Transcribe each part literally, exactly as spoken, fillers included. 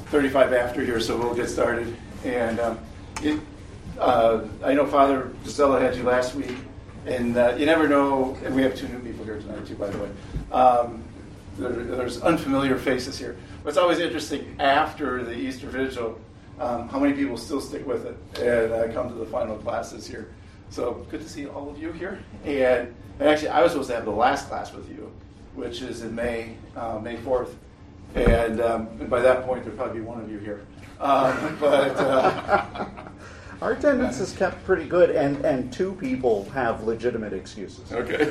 thirty-five after here, so we'll get started. And um, it, uh, I know Father Gisela had you last week, and uh, you never know, and we have two new people here tonight too, by the way. Um, there, there's unfamiliar faces here. But it's always interesting after the Easter Vigil, um, how many people still stick with it and uh, come to the final classes here. So good to see all of you here. And, and actually, I was supposed to have the last class with you, which is in May, uh, May fourth. And, um, and by that point, there'll probably be one of you here. Um, but uh, our attendance is kept pretty good, and, and two people have legitimate excuses. Okay.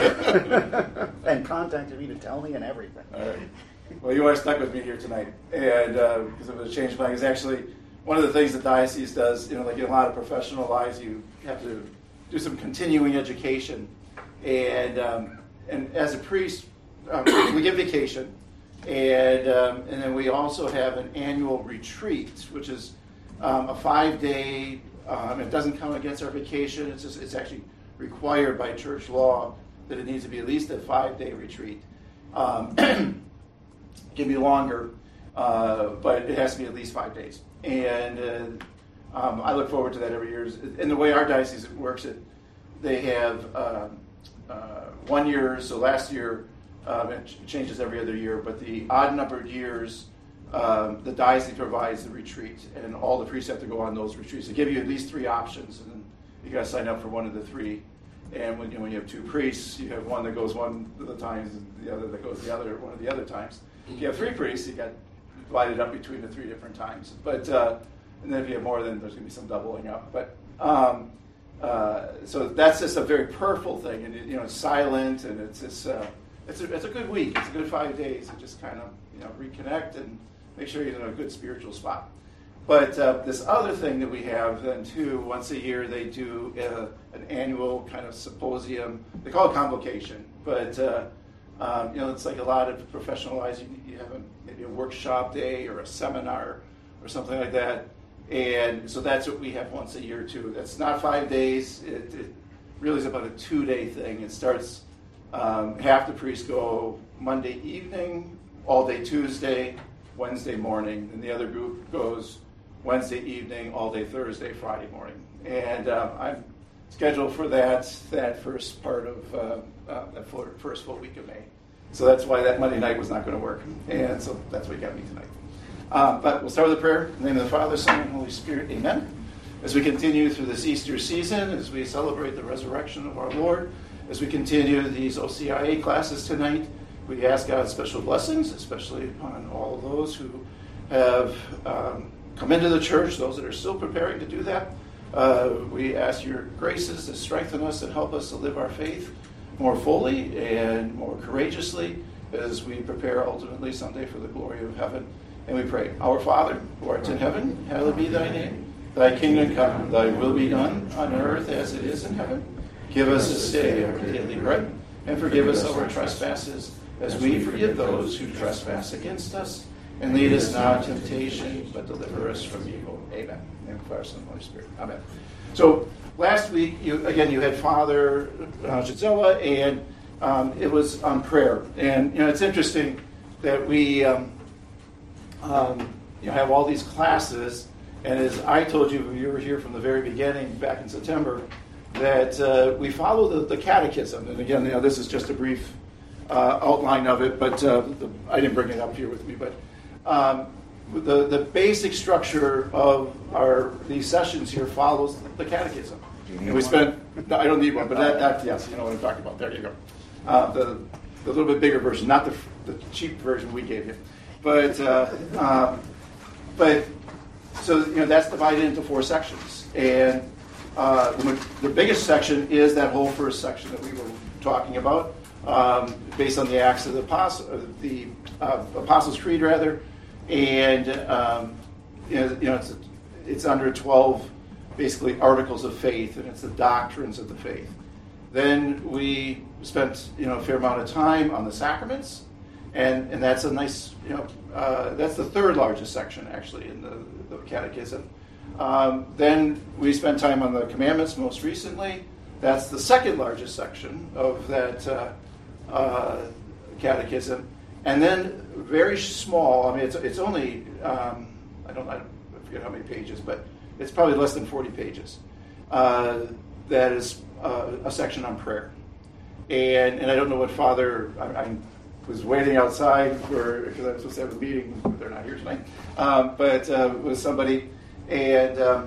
And contacted me to tell me and everything. All right. Well, you are stuck with me here tonight, and uh, because of the change of plan, is actually one of the things the diocese does. You know, like in a lot of professional lives, you have to do some continuing education, and um, and as a priest, um, we give vacation. And um, and then we also have an annual retreat, which is um, a five-day. Um, it doesn't count against our vacation. It's just, it's actually required by church law that it needs to be at least a five-day retreat. Um, it can be longer, uh, but it has to be at least five days. And uh, um, I look forward to that every year. And the way our diocese works, it they have um, uh, one year. So last year. Um, it ch- changes every other year, but the odd-numbered years, um, the diocese provides the retreat, and all the priests have to go on those retreats. They give you at least three options, and then you got to sign up for one of the three. And when you, know, when you have two priests, you have one that goes one of the times, and the other that goes the other one of the other times. If you have three priests, you got divided up between the three different times. But uh, and then if you have more, then there's going to be some doubling up. But um, uh, so that's just a very prayerful thing, and you know, it's silent, and it's just. Uh, It's a, it's a good week. It's a good five days to just kind of you know reconnect and make sure you're in a good spiritual spot. But uh, this other thing that we have then too, once a year they do uh, an annual kind of symposium. They call it convocation, but uh, um, you know it's like a lot of professional lives. You, you have a, maybe a workshop day or a seminar or something like that, and so that's what we have once a year too. That's not five days. It, it really is about a two-day thing. It starts. Um, half the priests go Monday evening, all day Tuesday, Wednesday morning, and the other group goes Wednesday evening, all day Thursday, Friday morning. And uh, I'm scheduled for that that first part of uh, uh, that first full week of May. So that's why that Monday night was not going to work. And so that's what got me tonight. Um, but we'll start with a prayer. In the name of the Father, Son, and Holy Spirit, amen. As we continue through this Easter season, as we celebrate the resurrection of our Lord, as we continue these O C I A classes tonight, we ask God's special blessings, especially upon all of those who have um, come into the church, those that are still preparing to do that. Uh, we ask your graces to strengthen us and help us to live our faith more fully and more courageously as we prepare ultimately someday for the glory of heaven. And we pray, Our Father, who art in heaven, hallowed be thy name. Thy kingdom come, thy will be done on earth as it is in heaven. Give us this day our daily bread, and forgive us our trespasses, as we forgive those who trespass against us. And lead us not into temptation, but deliver us from evil. Amen. And the Father, Son, and Holy Spirit. Amen. So last week, you, again, you had Father uh, Gisela, and um, it was on prayer. And you know, it's interesting that we um, um, you know have all these classes. And as I told you, you were here from the very beginning, back in September. That uh, we follow the, the catechism. And again, you know, this is just a brief uh, outline of it, but uh, the, I didn't bring it up here with me. But um, the, the basic structure of our these sessions here follows the catechism. And we spent, no, I don't need one, but that, that, yes, you know what I'm talking about. There you go. Uh, the, the little bit bigger version, not the, the cheap version we gave you. But, uh, um, but so, you know, that's divided into four sections. And Uh, the, the biggest section is that whole first section that we were talking about, um, based on the Acts of the Apostle, the uh, Apostles' Creed, rather, and um, you know, you know it's it's under twelve basically articles of faith, and it's the doctrines of the faith. Then we spent you know a fair amount of time on the sacraments, and and that's a nice you know uh, that's the third largest section actually in the, the Catechism. Um, then we spent time on the commandments most recently. That's the second largest section of that uh, uh, catechism. and then very small. I mean, it's it's only um, I don't I forget how many pages, but it's probably less than forty pages. Uh, that is uh, a section on prayer, and and I don't know what Father. I, I was waiting outside for because I was supposed to have a meeting. But they're not here tonight, um, but uh, with somebody, and um,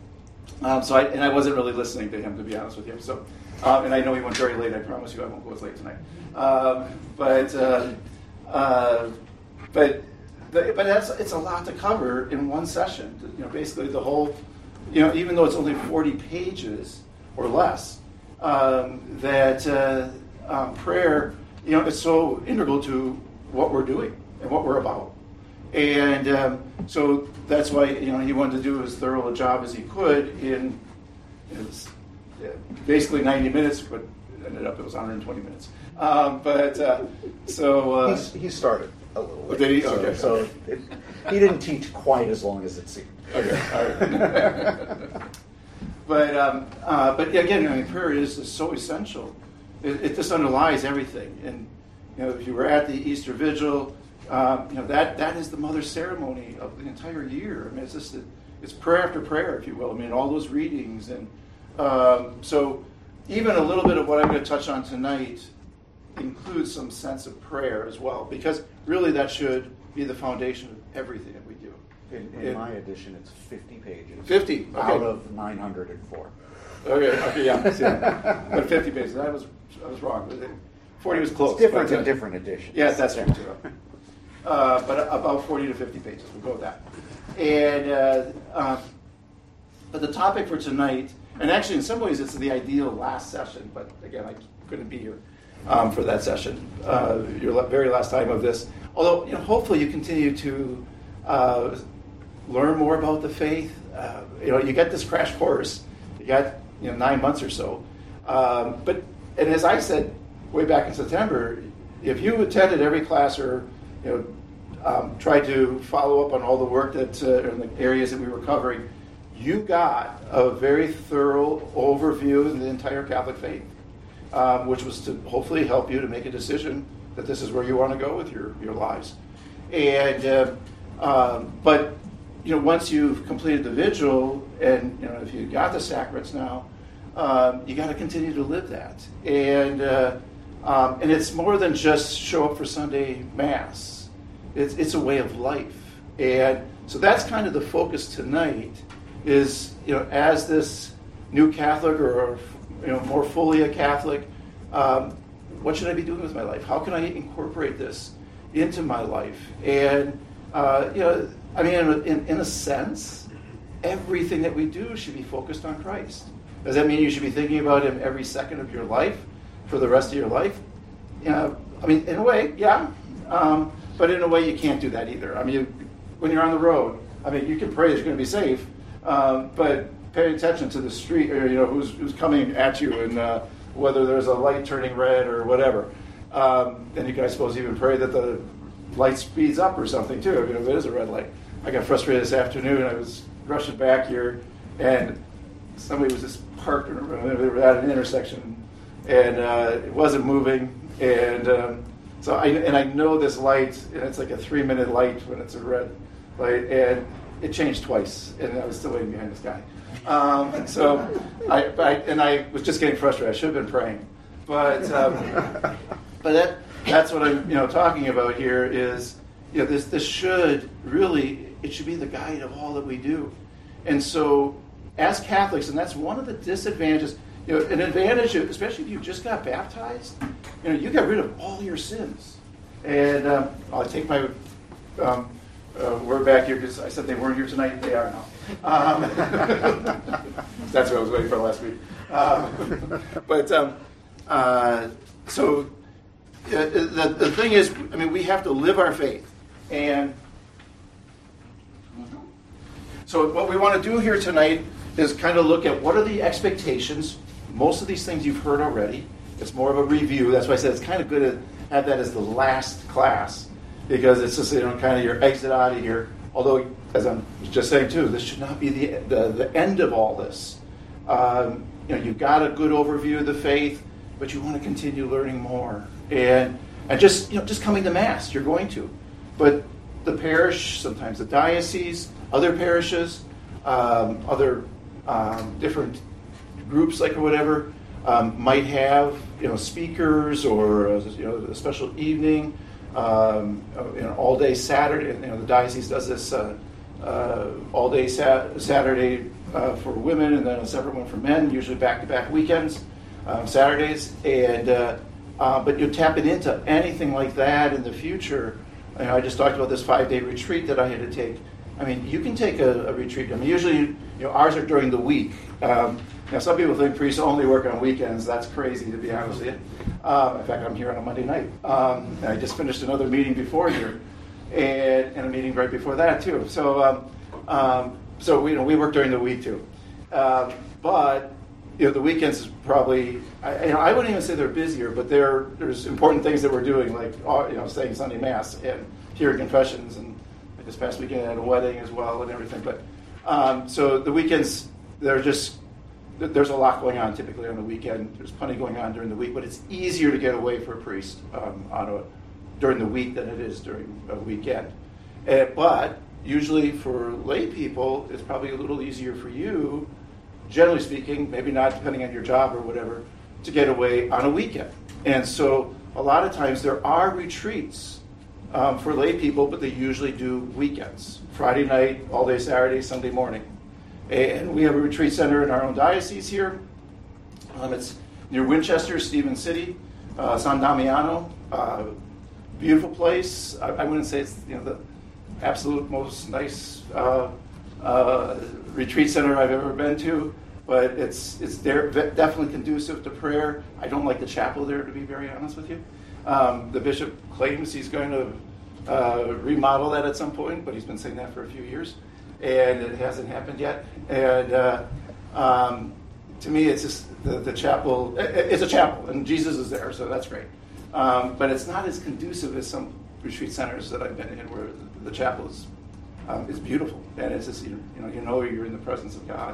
um, so I and I wasn't really listening to him, to be honest with you. So, um, and I know he went very late. I promise you, I won't go as late tonight. Um, but uh, uh, but but but that's it's a lot to cover in one session. You know, basically the whole. You know, even though it's only forty pages or less, um, that uh, um, prayer, you know, is so integral to what we're doing and what we're about. And um, so that's why, you know, he wanted to do as thorough a job as he could in, in basically ninety minutes, but ended up it was one hundred twenty minutes. Um, but uh, so... Uh, He's, he started a little bit. Did he? So, Okay. so it, he didn't teach quite as long as it seemed. Okay, all right. but um, uh, but again, I mean, prayer is, is so essential. It, it just underlies everything. And you know, if you were at the Easter Vigil, um, you know that that is the mother ceremony of the entire year. I mean, it's just a, it's prayer after prayer, if you will. I mean, all those readings, and um, so even a little bit of what I'm going to touch on tonight includes some sense of prayer as well, because really that should be the foundation of everything that we do. In, in it, my edition, it's fifty pages. fifty okay. Out of nine hundred four. Okay, okay, yeah, yeah. But fifty pages. I was, I was wrong. forty was close. It's different but, uh, in different editions. Yes, that's true too. Uh, but about forty to fifty pages. We'll go with that. And uh, um, but the topic for tonight, and actually in some ways it's the ideal last session. But again, I couldn't be here um, for that session. Uh, your very last time of this. Although, you know, hopefully you continue to. Uh, learn more about the faith. Uh, you know, you get this crash course. You got you know nine months or so. Um, but and as I said way back in September, if you attended every class or you know um, tried to follow up on all the work that uh, in the areas that we were covering, you got a very thorough overview of the entire Catholic faith, um, which was to hopefully help you to make a decision that this is where you want to go with your your lives. And uh, um, but you know, once you've completed the vigil, and you know, if you got the sacraments now, um, you got to continue to live that, and uh, um, and it's more than just show up for Sunday Mass. It's it's a way of life, and so that's kind of the focus tonight. Is you know, as this new Catholic or you know more fully a Catholic, um, what should I be doing with my life? How can I incorporate this into my life? And uh, you know. I mean, in, in, in a sense, everything that we do should be focused on Christ. Does that mean you should be thinking about Him every second of your life for the rest of your life? You know, I mean, in a way, yeah. Um, but in a way, you can't do that either. I mean, you, when you're on the road, I mean, you can pray that you're going to be safe, um, but pay attention to the street, or you know, who's who's coming at you, and uh, whether there's a light turning red or whatever. Um, and you can, I suppose, even pray that the light speeds up or something too. I mean, if it is a red light. I got frustrated this afternoon. I was rushing back here, and somebody was just parked at an intersection, and uh, it wasn't moving. And um, so, I and I know this light, and it's like a three-minute light when it's a red light, and it changed twice, and I was still waiting behind this guy. Um, so, I, I and I was just getting frustrated. I should have been praying, but um, but that that's what I'm you know talking about here is you know this this should really. It should be the guide of all that we do. And so, as Catholics, and that's one of the disadvantages, you know, an advantage, especially if you just got baptized, you know, you got rid of all your sins. And um, I'll take my um, uh, word back here because I said they weren't here tonight. They are now. Um, that's what I was waiting for last week. Um, but um, uh, so uh, the, the thing is, I mean, we have to live our faith. And so what we want to do here tonight is kind of look at what are the expectations. Most of these things you've heard already. It's more of a review. That's why I said it's kind of good to have that as the last class because it's just you know kind of your exit out of here. Although, as I'm just saying too, this should not be the the, the end of all this. Um, you know, you've got a good overview of the faith, but you want to continue learning more. And and just you know just coming to Mass, you're going to. But the parish, sometimes the diocese, other parishes, um, other um, different groups like or whatever um, might have you know speakers or a, you know a special evening, um, you know all day Saturday. You know the diocese does this uh, uh, all day sat- Saturday uh, for women, and then a separate one for men. Usually back to back weekends, um, Saturdays, and uh, uh, but you're tapping into anything like that in the future. You know, I just talked about this five-day retreat that I had to take. I mean, you can take a, a retreat. I mean, usually, you know, ours are during the week. Um, now, some people think priests only work on weekends. That's crazy, to be honest with you. Um, in fact, I'm here on a Monday night. Um, I just finished another meeting before here, and, and a meeting right before that too. So, um, um, so we, you know, we work during the week too. Um, but you know, the weekends is probably, I, you know, I wouldn't even say they're busier, but there there's important things that we're doing, like you know, saying Sunday Mass and hearing confessions, and like this past weekend I had a wedding as well and everything. But um, so the weekends, they're just there's a lot going on typically on the weekend. There's plenty going on during the week, but it's easier to get away for a priest um, on a during the week than it is during a weekend. Uh, but usually for lay people, it's probably a little easier for you, generally speaking, maybe not depending on your job or whatever, to get away on a weekend. And so a lot of times there are retreats um, for lay people, but they usually do weekends. Friday night, all day Saturday, Sunday morning. And we have a retreat center in our own diocese here. Um, it's near Winchester, Stevens City, uh, San Damiano. Uh, beautiful place. I, I wouldn't say it's you know the absolute most nice uh, uh, retreat center I've ever been to, but it's it's there, definitely conducive to prayer. I don't like the chapel there, to be very honest with you. Um, the bishop claims he's going to uh, remodel that at some point, but he's been saying that for a few years, and it hasn't happened yet. And uh, um, to me, it's just the, the chapel. It's a chapel, and Jesus is there, so that's great. Um, but it's not as conducive as some retreat centers that I've been in, where the, the chapel is um, is beautiful, and it's just you know you know you're in the presence of God.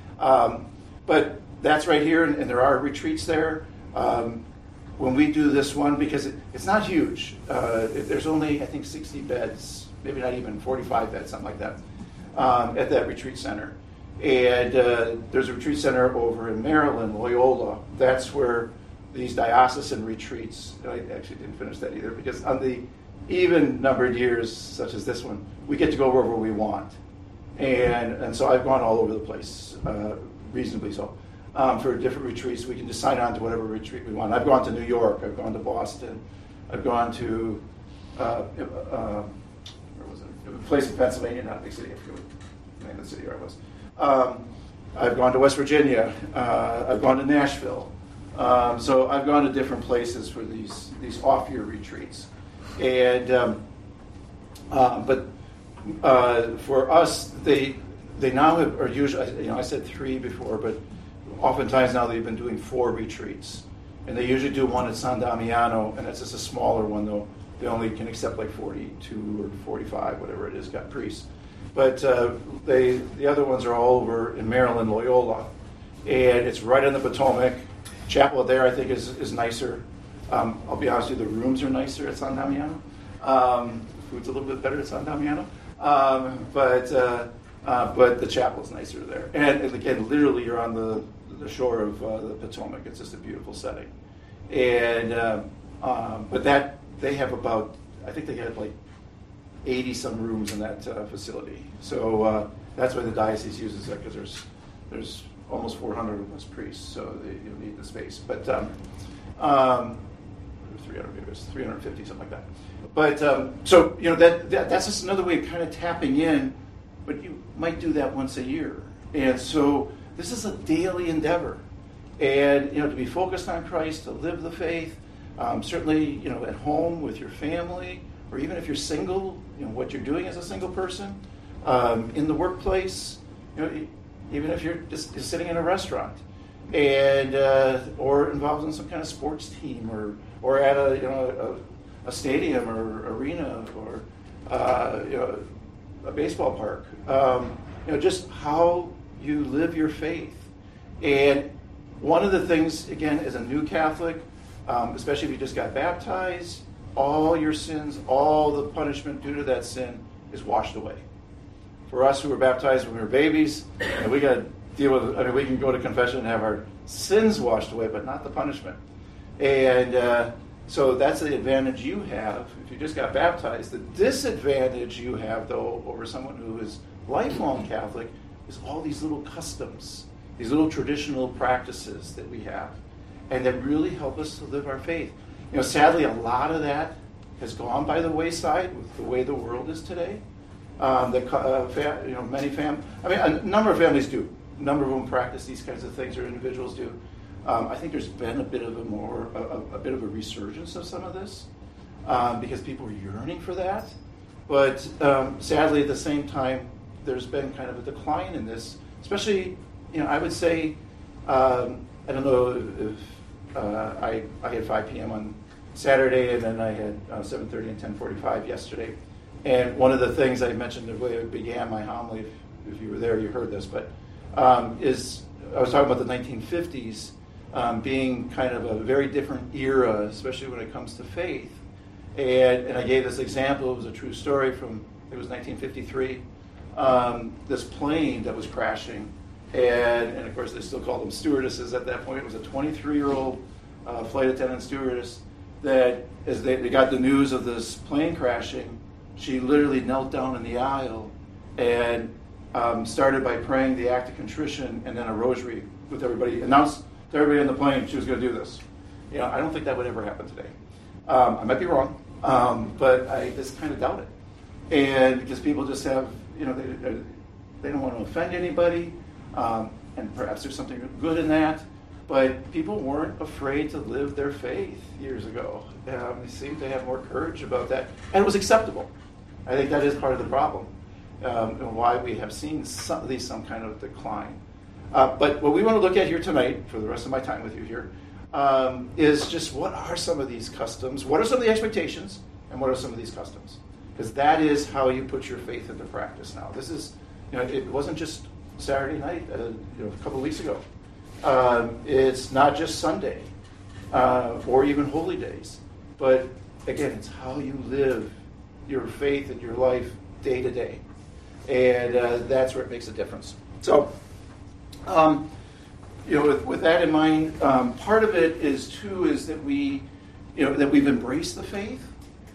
Um, but that's right here, and, and there are retreats there. Um, when we do this one, because it, it's not huge, uh, it, there's only I think sixty beds, maybe not even forty-five beds, something like that, um, at that retreat center. And uh, there's a retreat center over in Maryland, Loyola. That's where these diocesan retreats, I actually didn't finish that either, because on the even numbered years, such as this one, we get to go wherever we want. And and so I've gone all over the place, uh, reasonably so. Um, for different retreats, we can just sign on to whatever retreat we want. I've gone to New York, I've gone to Boston, I've gone to, uh, uh, where was it? A place in Pennsylvania, not a big city, I forget the name of the city where I was. Um, I've gone to West Virginia, uh, I've gone to Nashville. Um, so I've gone to different places for these these off-year retreats, and um, uh, but uh, for us, they they now have, are usually, you know I said three before, but oftentimes now they've been doing four retreats, and they usually do one at San Damiano, and it's just a smaller one though. They only can accept like forty-two or forty-five, whatever it is, got priests. But uh, they the other ones are all over in Maryland, Loyola, and it's right on the Potomac. Chapel there, I think, is is nicer. Um, I'll be honest with you, the rooms are nicer at San Damiano. Um, food's a little bit better at San Damiano. Um, but uh, uh, but the chapel's nicer there. And, and again, literally, you're on the, the shore of uh, the Potomac. It's just a beautiful setting. And um, um, but that, they have about, I think they have like eighty-some rooms in that uh, facility. So uh, that's why the diocese uses it, because there's there's almost four hundred of us priests, so they, you need the space. But um, um, three hundred, maybe it was three hundred fifty, something like that. But um, so you know that, that that's just another way of kind of tapping in. But you might do that once a year, and so this is a daily endeavor. And you know to be focused on Christ, to live the faith. Um, certainly, you know, at home with your family, or even if you're single, you know what you're doing as a single person, um, in the workplace, you know. Even if you're just, just sitting in a restaurant, and uh, or involved in some kind of sports team, or or at a you know a, a stadium or arena, or uh, you know a baseball park, um, you know just how you live your faith. And one of the things, again, as a new Catholic, um, especially if you just got baptized, all your sins, all the punishment due to that sin is washed away. For us who were baptized when we were babies, and we got to deal with, I mean, we can go to confession and have our sins washed away, but not the punishment. And uh, so that's the advantage you have if you just got baptized. The disadvantage you have, though, over someone who is lifelong Catholic is all these little customs, these little traditional practices that we have, and that really help us to live our faith. You know, sadly, a lot of that has gone by the wayside with the way the world is today. Um, the, uh, fa- you know, many fam, I mean, a number of families do. A number of them practice these kinds of things, or individuals do. Um, I think there's been a bit of a more, a, a bit of a resurgence of some of this um, because people are yearning for that. But um, sadly, at the same time, there's been kind of a decline in this, especially, you know, I would say, um, I don't know if uh, I I had five p.m. on Saturday, and then I had uh, seven thirty and ten forty-five yesterday. And one of the things I mentioned the way I began my homily, if, if you were there, you heard this, but um, is I was talking about the nineteen fifties um, being kind of a very different era, especially when it comes to faith. And, and I gave this example. It was a true story from, it was nineteen fifty-three. Um, this plane that was crashing, and, and of course they still called them stewardesses at that point. It was a twenty-three-year-old uh, flight attendant stewardess that, as they, they got the news of this plane crashing, she literally knelt down in the aisle and um, started by praying the act of contrition and then a rosary with everybody. Announced to everybody on the plane she was going to do this. You know, I don't think that would ever happen today. Um, I might be wrong, um, but I just kind of doubt it. And because people just have, you know, they, they don't want to offend anybody, um, and perhaps there's something good in that. But people weren't afraid to live their faith years ago. Um, they seemed to have more courage about that, and it was acceptable. I think that is part of the problem, um, and why we have seen some, at least some kind of decline. Uh, but what we want to look at here tonight, for the rest of my time with you here, um, is just what are some of these customs, what are some of the expectations, and what are some of these customs? Because that is how you put your faith into practice now. This is, you know, it wasn't just Saturday night, uh, you know, a couple of weeks ago. Um, it's not just Sunday, uh, or even holy days, but again, it's how you live your faith and your life day to day, and uh, that's where it makes a difference. So, um, you know, with, with that in mind, um, part of it is too is that we, you know, that we've embraced the faith,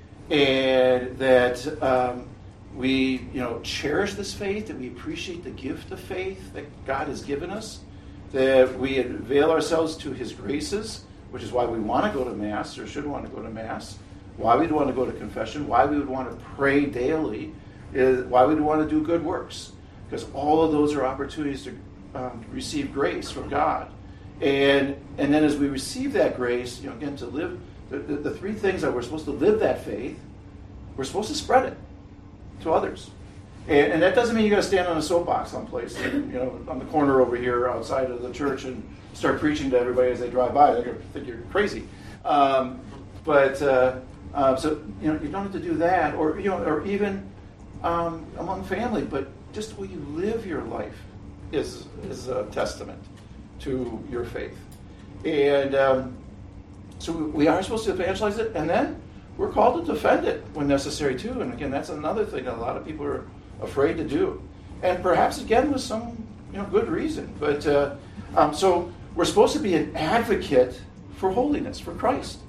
and that um, we, you know, cherish this faith, that we appreciate the gift of faith that God has given us, that we avail ourselves to His graces, which is why we want to go to Mass, or should want to go to Mass, why we'd want to go to confession, why we would want to pray daily, is why we'd want to do good works, because all of those are opportunities to um, receive grace from God. And and then as we receive that grace, you know, again, to live, the, the, the three things that we're supposed to live that faith, we're supposed to spread it to others. And, and that doesn't mean you got to stand on a soapbox someplace, you know, on the corner over here outside of the church and start preaching to everybody as they drive by. They're going to think you're crazy. Um, but uh, uh, so you know, you don't have to do that, or you know, or even um, among family. But just the way you live your life is is a testament to your faith. And um, so we are supposed to evangelize it, and then we're called to defend it when necessary too. And again, that's another thing that a lot of people are afraid to do, and perhaps again with some, you know, good reason. But uh, um, so we're supposed to be an advocate for holiness, for Christ,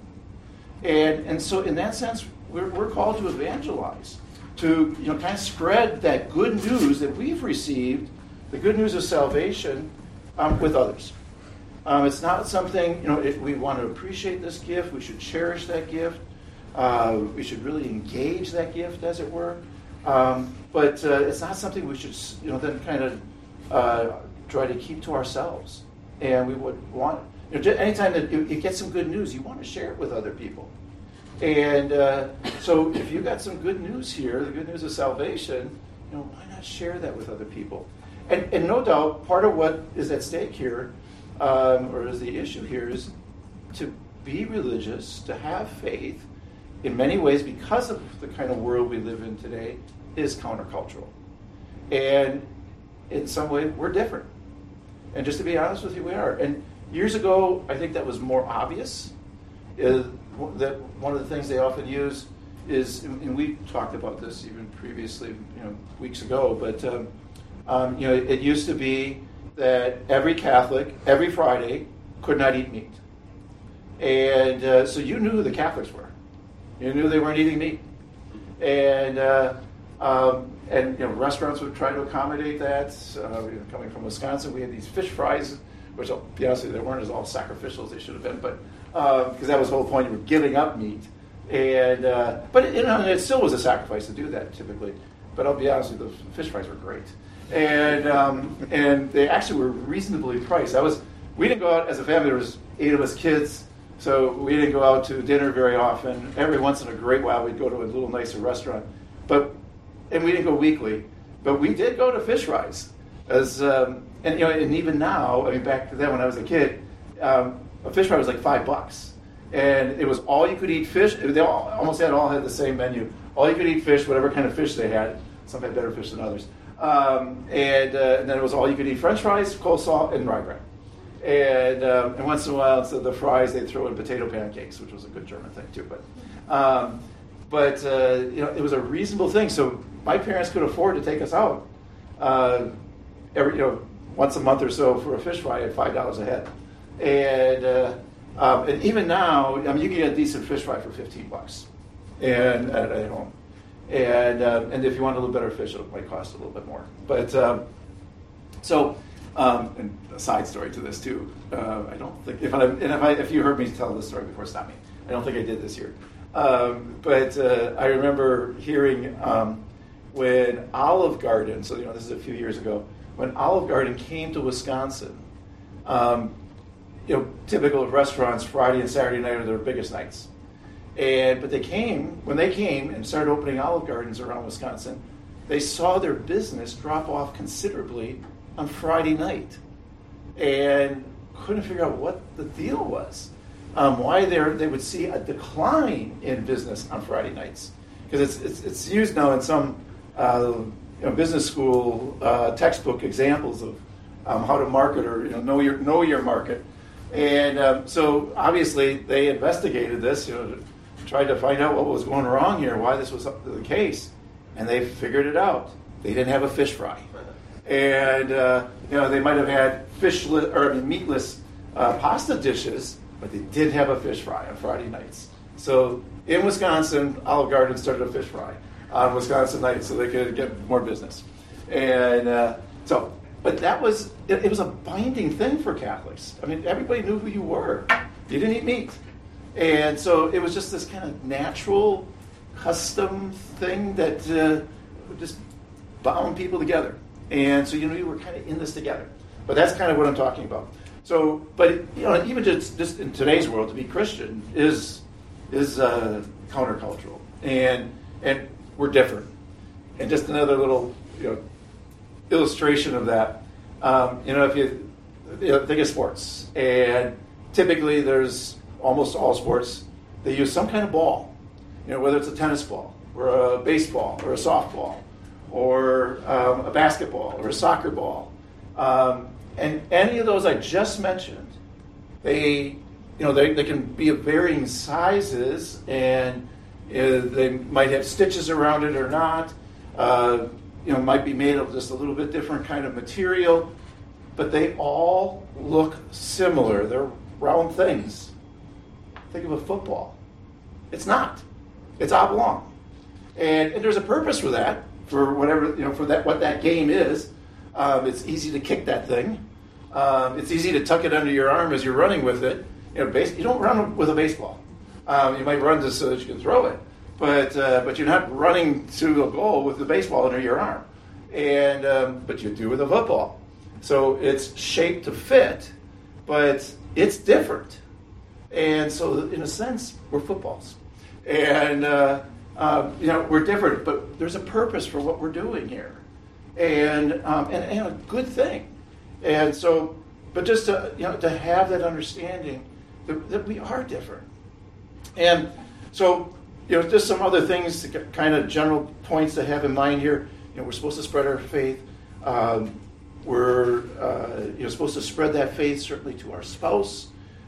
and and so in that sense, we're we're called to evangelize, to, you know, kind of spread that good news that we've received, the good news of salvation, um, with others. Um, it's not something, you know, if we want to appreciate this gift, we should cherish that gift. Uh, we should really engage that gift, as it were. Um, but uh, it's not something we should, you know, then kind of uh, try to keep to ourselves. And we would want, you know, anytime that you, you get some good news, you want to share it with other people. And uh, so if you got some good news here, the good news of salvation, you know, why not share that with other people? And, and no doubt, part of what is at stake here, um, or is the issue here, is to be religious, to have faith, in many ways, because of the kind of world we live in today, is countercultural. And in some way, we're different. And just to be honest with you, we are. And years ago, I think that was more obvious. Uh, that one of the things they often use is, and we talked about this even previously, you know, weeks ago, but um, um, you know, it used to be that every Catholic, every Friday, could not eat meat. And uh, so you knew who the Catholics were. You knew they weren't eating meat. And uh, um, and you know, restaurants would try to accommodate that. Uh, you know, coming from Wisconsin, we had these fish fries, which, I'll be honest with you, they weren't as all sacrificial as they should have been, but because uh, that was the whole point, you were giving up meat. And uh, but it, you know, it still was a sacrifice to do that typically. But I'll be honest with you, the fish fries were great, and um, and they actually were reasonably priced. I was we didn't go out as a family. There was eight of us kids, so we didn't go out to dinner very often. Every once in a great while, we'd go to a little nicer restaurant, but and we didn't go weekly. But we did go to fish fries, as um, and you know, and even now, I mean, back then when I was a kid, um, a fish fry was like five bucks. And it was all you could eat fish. They all, almost had all had the same menu. All you could eat fish, whatever kind of fish they had. Some had better fish than others. Um, and, uh, and then it was all you could eat French fries, coleslaw, and rye bread. And, um, and once in a while, instead of the fries, they'd throw in potato pancakes, which was a good German thing too. But um, but uh, you know, it was a reasonable thing. So my parents could afford to take us out uh, every you know once a month or so for a fish fry at five dollars a head. And uh, Um, and even now, I mean, you can get a decent fish fry for fifteen bucks, and at, at home. And uh, and if you want a little better fish, it might cost a little bit more. But um, so, um, and a side story to this too. Uh, I don't think if I and if I if you heard me tell this story before, stop me. I don't think I did this year. Um, but uh, I remember hearing um, when Olive Garden. So you know, this is a few years ago. When Olive Garden came to Wisconsin. Um, You know, typical of restaurants, Friday and Saturday night are their biggest nights. And but they came, when they came and started opening Olive Gardens around Wisconsin, they saw their business drop off considerably on Friday night. And couldn't figure out what the deal was. Um, why they would see a decline in business on Friday nights. Because it's, it's it's used now in some uh, you know, business school uh, textbook examples of um, how to market or you know know your know your market. And um, so obviously they investigated this, you know, tried to find out what was going wrong here, why this was the case, and they figured it out. They didn't have a fish fry, and uh, you know they might have had fishless or I mean, meatless uh, pasta dishes, but they did have a fish fry on Friday nights. So in Wisconsin, Olive Garden started a fish fry on Wisconsin nights so they could get more business, and uh, so. But that was, it, it was a binding thing for Catholics. I mean, everybody knew who you were. You didn't eat meat. And so it was just this kind of natural custom thing that uh, just bound people together. And so, you know, you were kind of in this together. But that's kind of what I'm talking about. So, but, you know, even just, just in today's world, to be Christian is is uh, countercultural. And, and we're different. And just another little, you know, illustration of that. Um, you know, if you, you know, think of sports, and typically there's almost all sports, they use some kind of ball. You know, whether it's a tennis ball, or a baseball, or a softball, or um, a basketball, or a soccer ball. Um, and any of those I just mentioned, they, you know, they, they can be of varying sizes, and uh, they might have stitches around it or not. Uh, you know, might be made of just a little bit different kind of material, but they all look similar. They're round things. Think of a football. It's not. It's oblong. And, and there's a purpose for that, for whatever, you know, for that, what that game is. Um, it's easy to kick that thing. Um, it's easy to tuck it under your arm as you're running with it. You know, base, you don't run with a baseball. Um, you might run just so that you can throw it. But uh, but you're not running to a goal with the baseball under your arm, and um, but you do with a football. So it's shaped to fit, but it's different. And so in a sense, we're footballs, and uh, uh, you know we're different. But there's a purpose for what we're doing here, and um, and, and a good thing. And so, but just to you know to have that understanding that, that we are different, and so. You know, just some other things, to kind of general points to have in mind here. You know, we're supposed to spread our faith. Um, we're uh, you know supposed to spread that faith certainly to our spouse.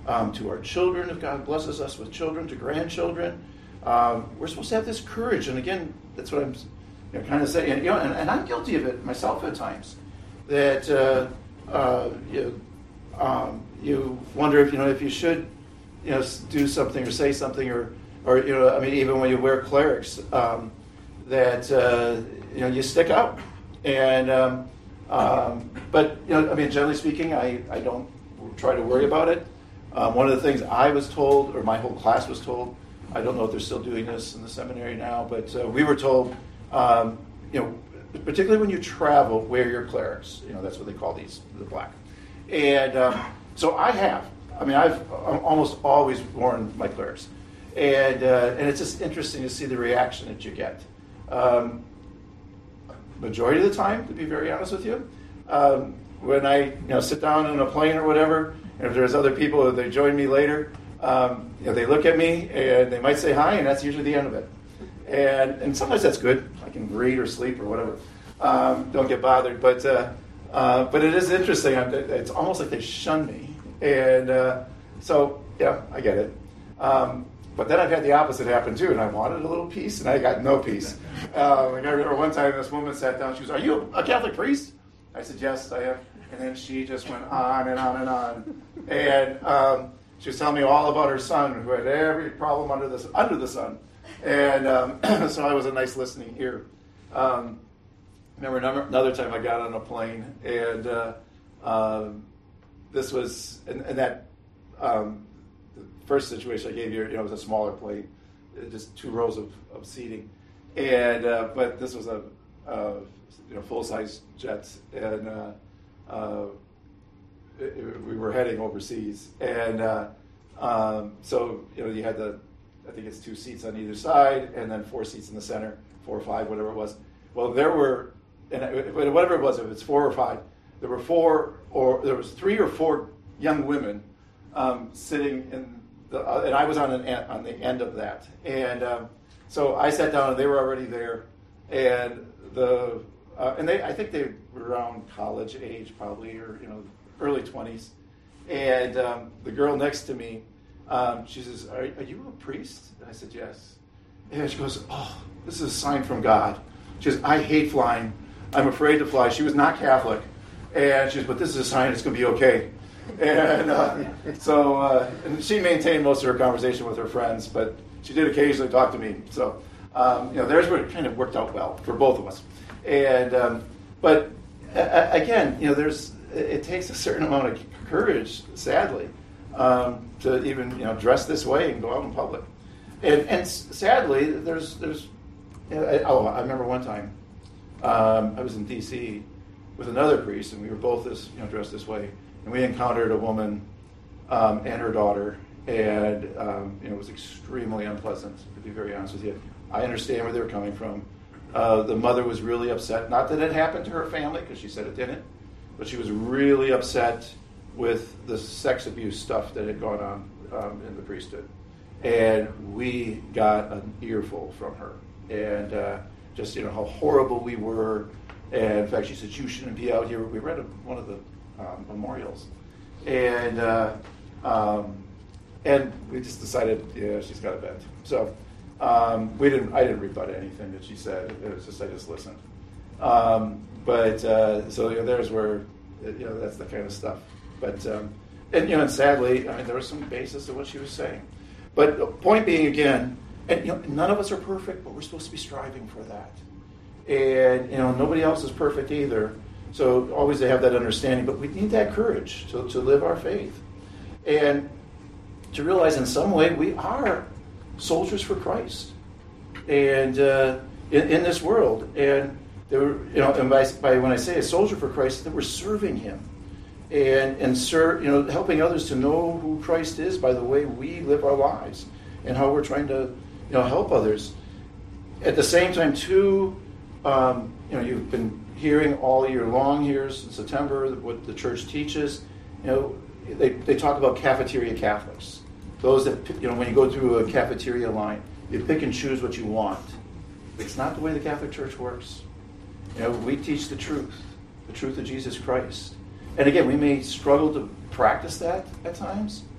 um, to our children, if God blesses us with children, to grandchildren. Um, we're supposed to have this courage. And again, that's what I'm you know, kind of saying. And, you know, and, and I'm guilty of it myself at times. That uh, uh, you, um, you wonder if you know if you should you know do something or say something or or you know I mean even when you wear clerics um, that uh, you know you stick out and um, um, but you know I mean generally speaking I, I don't try to worry about it. Um, one of the things I was told or my whole class was told, I don't know if they're still doing this in the seminary now, but uh, we were told um, you know. particularly when you travel, wear your clerics. You know, that's what they call these, the black. And um, so I have. I mean, I've almost always worn my clerics. And uh, and it's just interesting to see the reaction that you get. Um, majority of the time, to be very honest with you, um, when I you know sit down on a plane or whatever, and if there's other people that they join me later, um, you know, they look at me and they might say hi, and that's usually the end of it. And and sometimes that's good. I can read or sleep or whatever. Um, don't get bothered. But uh, uh, but it is interesting. It's almost like they shun me. And uh, so, yeah, I get it. Um, but then I've had the opposite happen too. And I wanted a little peace, and I got no peace. Uh, like I remember one time this woman sat down. She was, "Are you a Catholic priest?" I said, "Yes, I am." And then she just went on and on and on. And um, she was telling me all about her son who had every problem under the, under the sun. And um, so I was a nice listening ear. Um, remember another time I got on a plane, and uh, um, this was, and, and that um, the first situation I gave you, you know, was a smaller plane, just two rows of, of seating, and uh, but this was a, a you know full size jet, and uh, uh, it, it, we were heading overseas, and uh, um, so you know you had the. I think it's two seats on either side, and then four seats in the center, four or five, whatever it was. Well, there were, and whatever it was, if it's four or five, there were four, or there was three or four young women um, sitting in the, uh, and I was on an on the end of that, and um, so I sat down, and they were already there, and the uh, and they, I think they were around college age, probably, or you know, early twenties, and um, the girl next to me. Um, she says, are, are you a priest? And I said, yes. And she goes, oh, this is a sign from God. She goes, I hate flying. I'm afraid to fly. She was not Catholic. And she goes, but this is a sign it's going to be okay. And uh, so uh, and she maintained most of her conversation with her friends, but she did occasionally talk to me. So, um, you know, there's where it kind of worked out well for both of us. And um, but uh, again, you know, there's it takes a certain amount of courage, sadly, um, to even you know dress this way and go out in public. And and sadly, there's there's you know, I, oh I remember one time um, I was in D C with another priest, and we were both this you know dressed this way, and we encountered a woman um, and her daughter, and um, you know it was extremely unpleasant, to be very honest with you. I understand where they were coming from. Uh, the mother was really upset, not that it happened to her family, because she said it didn't, but she was really upset with the sex abuse stuff that had gone on um, in the priesthood. And we got an earful from her, and uh, just you know how horrible we were. And in fact, she said, you shouldn't be out here. We read a, one of the um, memorials. And uh, um, and we just decided, yeah, she's got a bent. So um, we didn't. I didn't rebut anything that she said. It was just I just listened. Um, but uh, so you know, there's where you know that's the kind of stuff. But um, and you know, and sadly, I mean, there was some basis to what she was saying. But the point being, again, and you know, none of us are perfect, but we're supposed to be striving for that. And you know, nobody else is perfect either. So always to have that understanding, but we need that courage to, to live our faith. And to realize in some way we are soldiers for Christ. And uh, in, in this world. And there were, you know, and by, by when I say a soldier for Christ, that we're serving him. And and serve, you know, helping others to know who Christ is by the way we live our lives and how we're trying to, you know, help others. At the same time, too, um, you know, you've been hearing all year long here in September what the church teaches. You know, they they talk about cafeteria Catholics. Those that, you know, when you go through a cafeteria line, you pick and choose what you want. It's not the way the Catholic Church works. You know, we teach the truth, the truth of Jesus Christ. And again, we may struggle to practice that at times,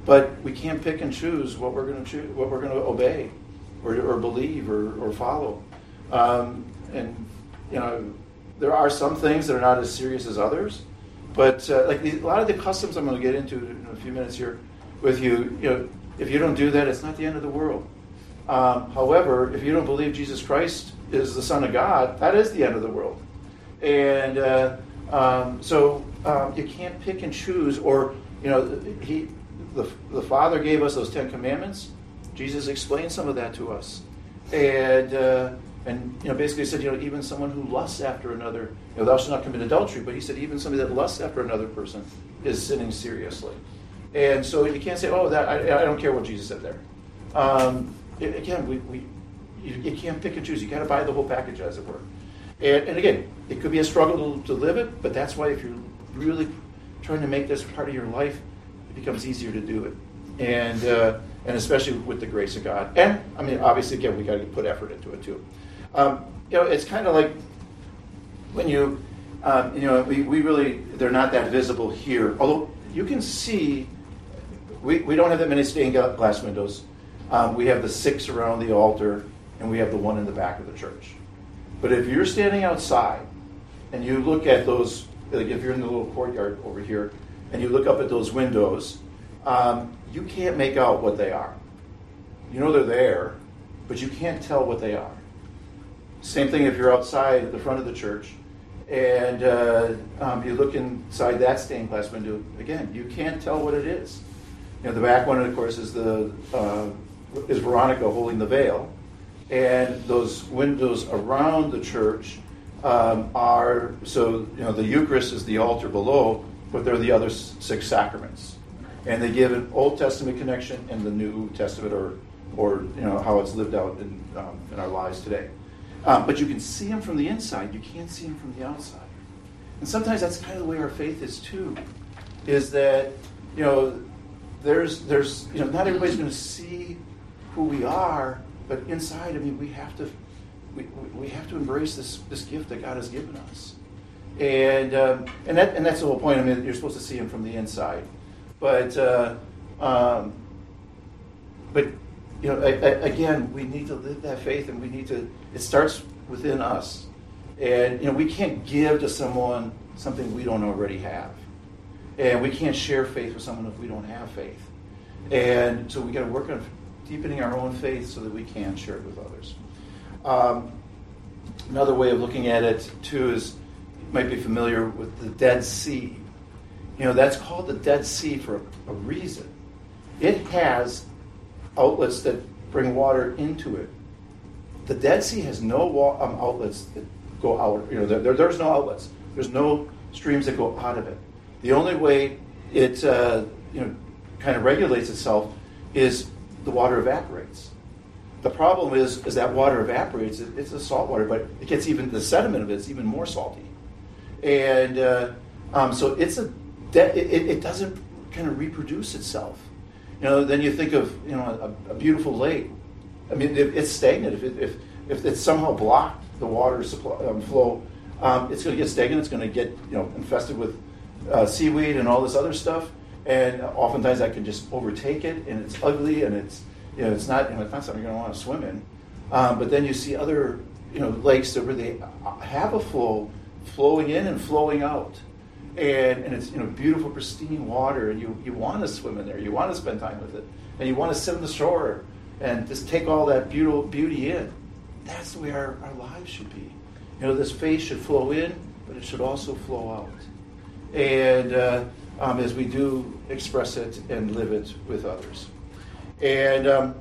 but we can't pick and choose what we're going to choose, what we're going to obey, or, or believe, or, or follow. Um, and you know, there are some things that are not as serious as others, but uh, like the, a lot of the customs I'm going to get into in a few minutes here with you. You know, if you don't do that, it's not the end of the world. Um, however, if you don't believe Jesus Christ is the Son of God, that is the end of the world. And uh, um, so um, you can't pick and choose, or you know, he, the the Father gave us those Ten Commandments. Jesus explained some of that to us, and uh, and you know, basically said, you know, even someone who lusts after another, you know, thou shalt not commit adultery. But he said, even somebody that lusts after another person is sinning seriously. And so you can't say, oh, that I, I don't care what Jesus said there. Um, again, we, we you, you can't pick and choose. You got to buy the whole package, as it were. And, and again, it could be a struggle to, to live it, but that's why if you're really trying to make this part of your life, it becomes easier to do it. And uh, and especially with the grace of God. And I mean, obviously, again, we got to put effort into it too. Um, you know, it's kind of like when you, um, you know, we, we really, they're not that visible here. Although you can see, we, we don't have that many stained glass windows. Um, we have the six around the altar, and we have the one in the back of the church. But if you're standing outside and you look at those, like if you're in the little courtyard over here, and you look up at those windows, um, you can't make out what they are. You know they're there, but you can't tell what they are. Same thing if you're outside at the front of the church, and uh, um, you look inside that stained glass window. Again, you can't tell what it is. You know, the back one, of course, is the uh, is Veronica holding the veil, and those windows around the church um, are so. You know, the Eucharist is the altar below, but they're the other six sacraments, and they give an Old Testament connection and the New Testament, or or you know how it's lived out in um, in our lives today. Um, but you can see them from the inside. You can't see them from the outside. And sometimes that's kind of the way our faith is too. Is that you know there's there's you know not everybody's going to see who we are, but inside, I mean, we have to we, we have to embrace this this gift that God has given us. And um, and that and that's the whole point. I mean, you're supposed to see Him from the inside, but uh, um, but you know, I, I, again, we need to live that faith, and we need to. It starts within us, and you know, we can't give to someone something we don't already have, and we can't share faith with someone if we don't have faith, and so we got to work on deepening our own faith so that we can share it with others. Um, another way of looking at it too is. Might be familiar with the Dead Sea. You know, that's called the Dead Sea for a reason. It has outlets that bring water into it. The Dead Sea has no wa- um, outlets that go out. You know, there, there, there's no outlets. There's no streams that go out of it. The only way it, uh, you know, kind of regulates itself is the water evaporates. The problem is, is that water evaporates. It, it's a salt water, but it gets even the sediment of it is even more salty. And uh, um, so it's a de- it, it doesn't kind of reproduce itself. You know, then you think of you know a, a beautiful lake. I mean, if it's stagnant. If it, if if it's somehow blocked the water supply, um, flow, um, it's going to get stagnant. It's going to get you know infested with uh, seaweed and all this other stuff. And oftentimes that can just overtake it, and it's ugly, and it's you know it's not you know it's not something you're going to want to swim in. Um, but then you see other you know lakes that where they have a flow. Flowing in and flowing out, and and it's you know beautiful, pristine water, and you, you want to swim in there, you want to spend time with it, and you want to sit on the shore and just take all that beautiful beauty in. That's the way our, our lives should be. You know, this faith should flow in, but it should also flow out, and uh, um, as we do express it and live it with others, and um,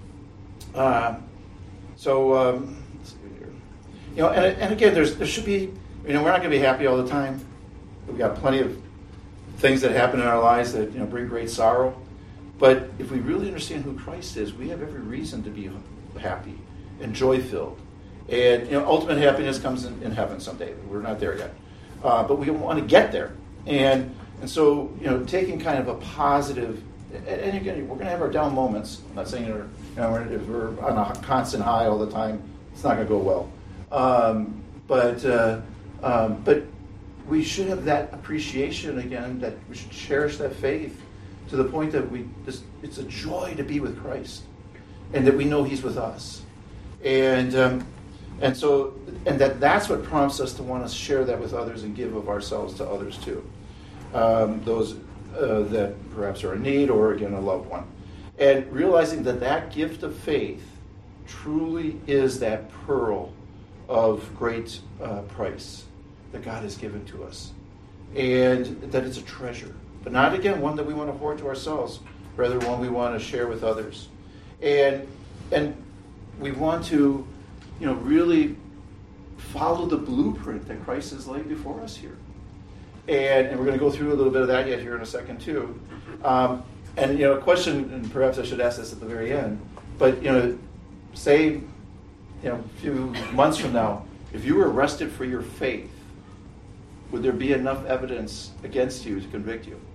uh, so um, let's see here. You know, and and again, there's there should be. You know, we're not going to be happy all the time. We've got plenty of things that happen in our lives that you know bring great sorrow. But if we really understand who Christ is, we have every reason to be happy and joy-filled. And you know, ultimate happiness comes in, in heaven someday. We're not there yet, uh, but we want to get there. And and so you know, taking kind of a positive. And, and again, we're going to have our down moments. I'm not saying you know, if we're on a constant high all the time, it's not going to go well. Um, but uh, Um, but we should have that appreciation again, that we should cherish that faith, to the point that we just, it's a joy to be with Christ, and that we know He's with us, and um, and so and that that's what prompts us to want to share that with others and give of ourselves to others too, um, those uh, that perhaps are in need, or again a loved one, and realizing that that gift of faith truly is that pearl of great uh, price that God has given to us, and that it's a treasure, but not again one that we want to hoard to ourselves, rather one we want to share with others, and and we want to, you know, really follow the blueprint that Christ has laid before us here, and and we're going to go through a little bit of that yet here in a second too, um, and you know, a question, and perhaps I should ask this at the very end, but you know, say, you know, a few months from now, if you were arrested for your faith, would there be enough evidence against you to convict you?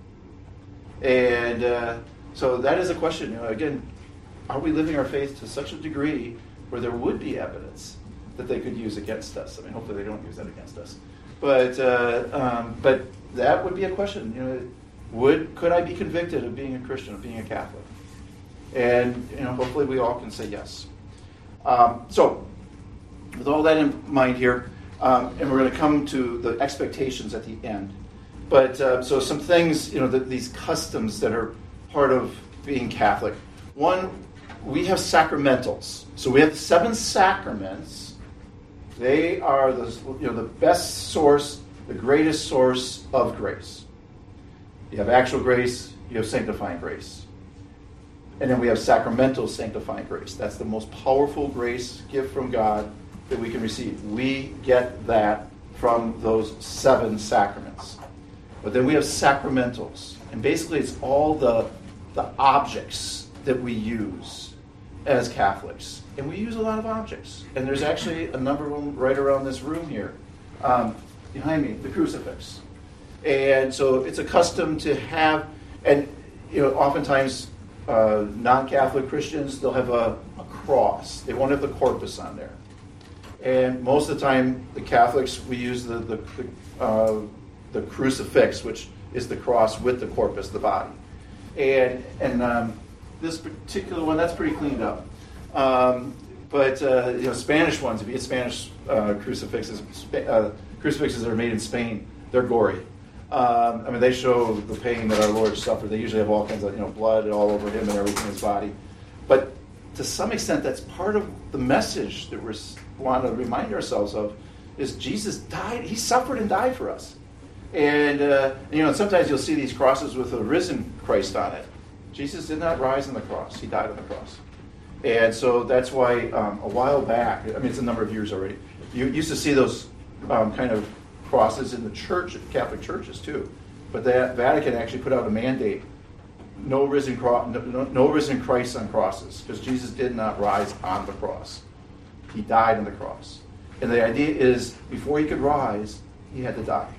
And uh, so that is a question. You know, again, are we living our faith to such a degree where there would be evidence that they could use against us? I mean, hopefully they don't use that against us. But uh, um, but that would be a question. You know, would could I be convicted of being a Christian, of being a Catholic? And you know, hopefully we all can say yes. Um, so, with all that in mind here, um, and we're going to come to the expectations at the end. But uh, so some things, you know, the, these customs that are part of being Catholic. One, we have sacramentals. So we have seven sacraments. They are the you know the best source, the greatest source of grace. You have actual grace. You have sanctifying grace. And then we have sacramental sanctifying grace. That's the most powerful grace gift from God that we can receive. We get that from those seven sacraments. But then we have sacramentals. And basically it's all the, the objects that we use as Catholics. And we use a lot of objects. And there's actually a number of them right around this room here. Um, behind me, the crucifix. And so it's a custom to have, and you know, oftentimes Uh, non-Catholic Christians, they'll have a, a cross. They won't have the corpus on there. And most of the time, the Catholics, we use the the, the, uh, the crucifix, which is the cross with the corpus, the body. And and um, this particular one, that's pretty cleaned up. Um, but uh, you know, Spanish ones, if you get Spanish uh, crucifixes, uh, crucifixes that are made in Spain, they're gory. Um, I mean, they show the pain that our Lord suffered. They usually have all kinds of, you know, blood all over him and everything in his body. But to some extent, that's part of the message that we want to remind ourselves of, is Jesus died. He suffered and died for us. And, uh, you know, sometimes you'll see these crosses with a risen Christ on it. Jesus did not rise on the cross. He died on the cross. And so that's why um, a while back, I mean, it's a number of years already, you used to see those um, kind of crosses in the church, Catholic churches too, but the Vatican actually put out a mandate: no risen, cro- no, no risen Christ on crosses, because Jesus did not rise on the cross; he died on the cross. And the idea is, before he could rise, he had to die.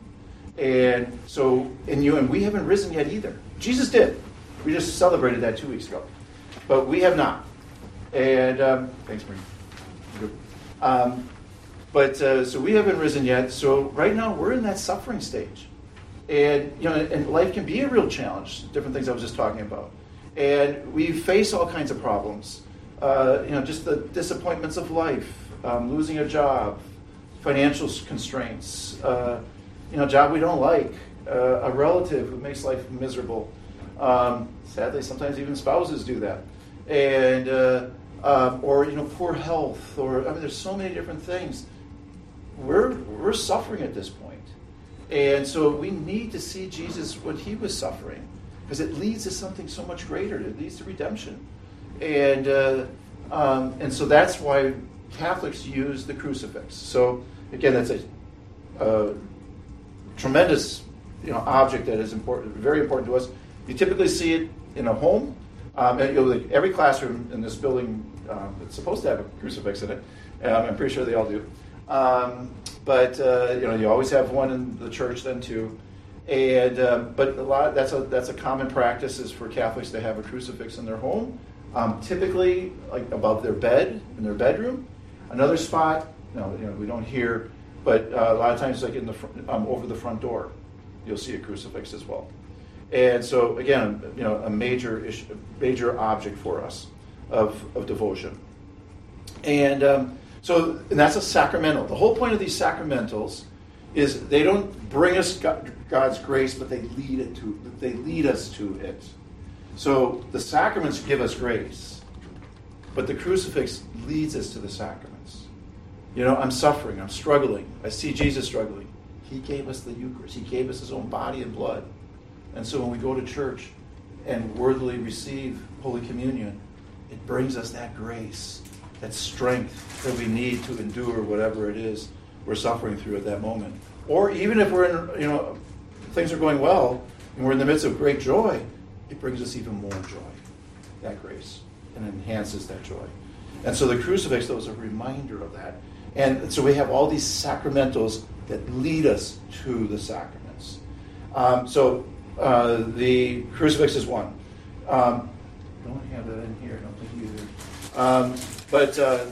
And so, and you and we haven't risen yet either. Jesus did. We just celebrated that two weeks ago, but we have not. And um, thanks, Marie. Um, But uh, so we haven't risen yet. So right now we're in that suffering stage, and you know, and life can be a real challenge. Different things I was just talking about, and we face all kinds of problems. Uh, you know, just the disappointments of life, um, losing a job, financial constraints, uh, you know, a job we don't like, uh, a relative who makes life miserable. Um, sadly, sometimes even spouses do that, and uh, um, or you know, poor health, or I mean, there's so many different things. We're we're suffering at this point. And so we need to see Jesus when he was suffering, because it leads to something so much greater. It leads to redemption. And uh, um, and so that's why Catholics use the crucifix. So again, that's a, a tremendous you know object that is important, very important to us. You typically see it in a home. Um, and, you know, every classroom in this building um, that's supposed to have a crucifix in it. Um, I'm pretty sure they all do. Um, but uh, you know, you always have one in the church then too, and um, but a lot that's a that's a common practice is for Catholics to have a crucifix in their home, um, typically like above their bed in their bedroom. Another spot, no, you know, we don't hear, but uh, a lot of times like in the fr- um, over the front door, you'll see a crucifix as well. And so, again, you know, a major issue, major object for us of, of devotion. And um, so, and that's a sacramental. The whole point of these sacramentals is they don't bring us God, God's grace, but they lead it to. They lead us to it. So the sacraments give us grace, but the crucifix leads us to the sacraments. You know, I'm suffering. I'm struggling. I see Jesus struggling. He gave us the Eucharist. He gave us his own body and blood. And so when we go to church and worthily receive Holy Communion, it brings us that grace, that strength that we need to endure whatever it is we're suffering through at that moment. Or even if we're in, you know, things are going well and we're in the midst of great joy, it brings us even more joy, that grace, and enhances that joy. And so the crucifix, though, is a reminder of that. And so we have all these sacramentals that lead us to the sacraments. Um, so uh, the crucifix is one. Um, I don't have that in here, I don't think either. Um, but uh,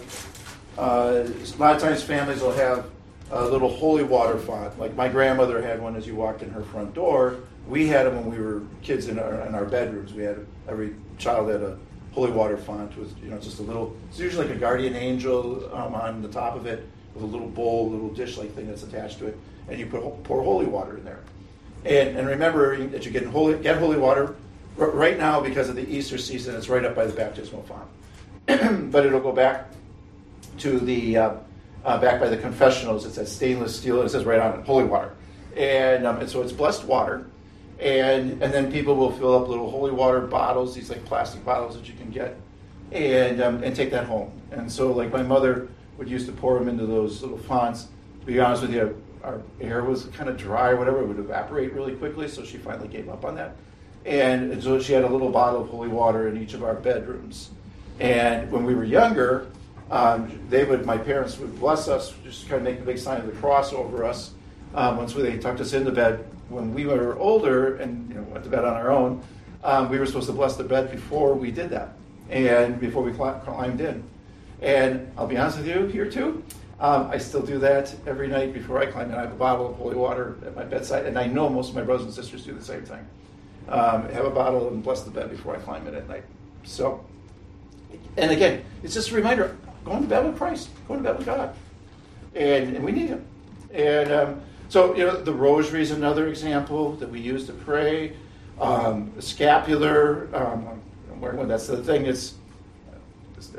uh, a lot of times families will have a little holy water font. Like my grandmother had one as you walked in her front door. We had them when we were kids in our, in our bedrooms. We had, every child had a holy water font with, you know, just a little, it's usually like a guardian angel um, on the top of it with a little bowl, little dish-like thing that's attached to it, and you put pour holy water in there. And and remember that you get holy get holy water r- right now because of the Easter season. It's right up by the baptismal font, but it'll go back to the uh, uh, back by the confessionals. It says stainless steel, and it says right on it, holy water, and um, and so it's blessed water. And and then people will fill up little holy water bottles, these like plastic bottles that you can get, and um, and take that home. And so like my mother would used to pour them into those little fonts. To be honest with you, our air was kind of dry or whatever. It would evaporate really quickly, so she finally gave up on that. And, and so she had a little bottle of holy water in each of our bedrooms. And when we were younger, um, they would, my parents would bless us, just kind of make the big sign of the cross over us. Um, once they tucked us into bed, when we were older and you know, went to bed on our own, um, we were supposed to bless the bed before we did that and before we cl- climbed in. And I'll be honest with you here too, um, I still do that every night before I climb in. I have a bottle of holy water at my bedside, and I know most of my brothers and sisters do the same thing. Um, have a bottle and bless the bed before I climb in at night. So, and again, it's just a reminder, going to bed with Christ, going to bed with God. And, and we need him. And um, so, you know, the rosary is another example that we use to pray. Um, scapular, um, I'm wearing one. That's the thing. It's, just, uh,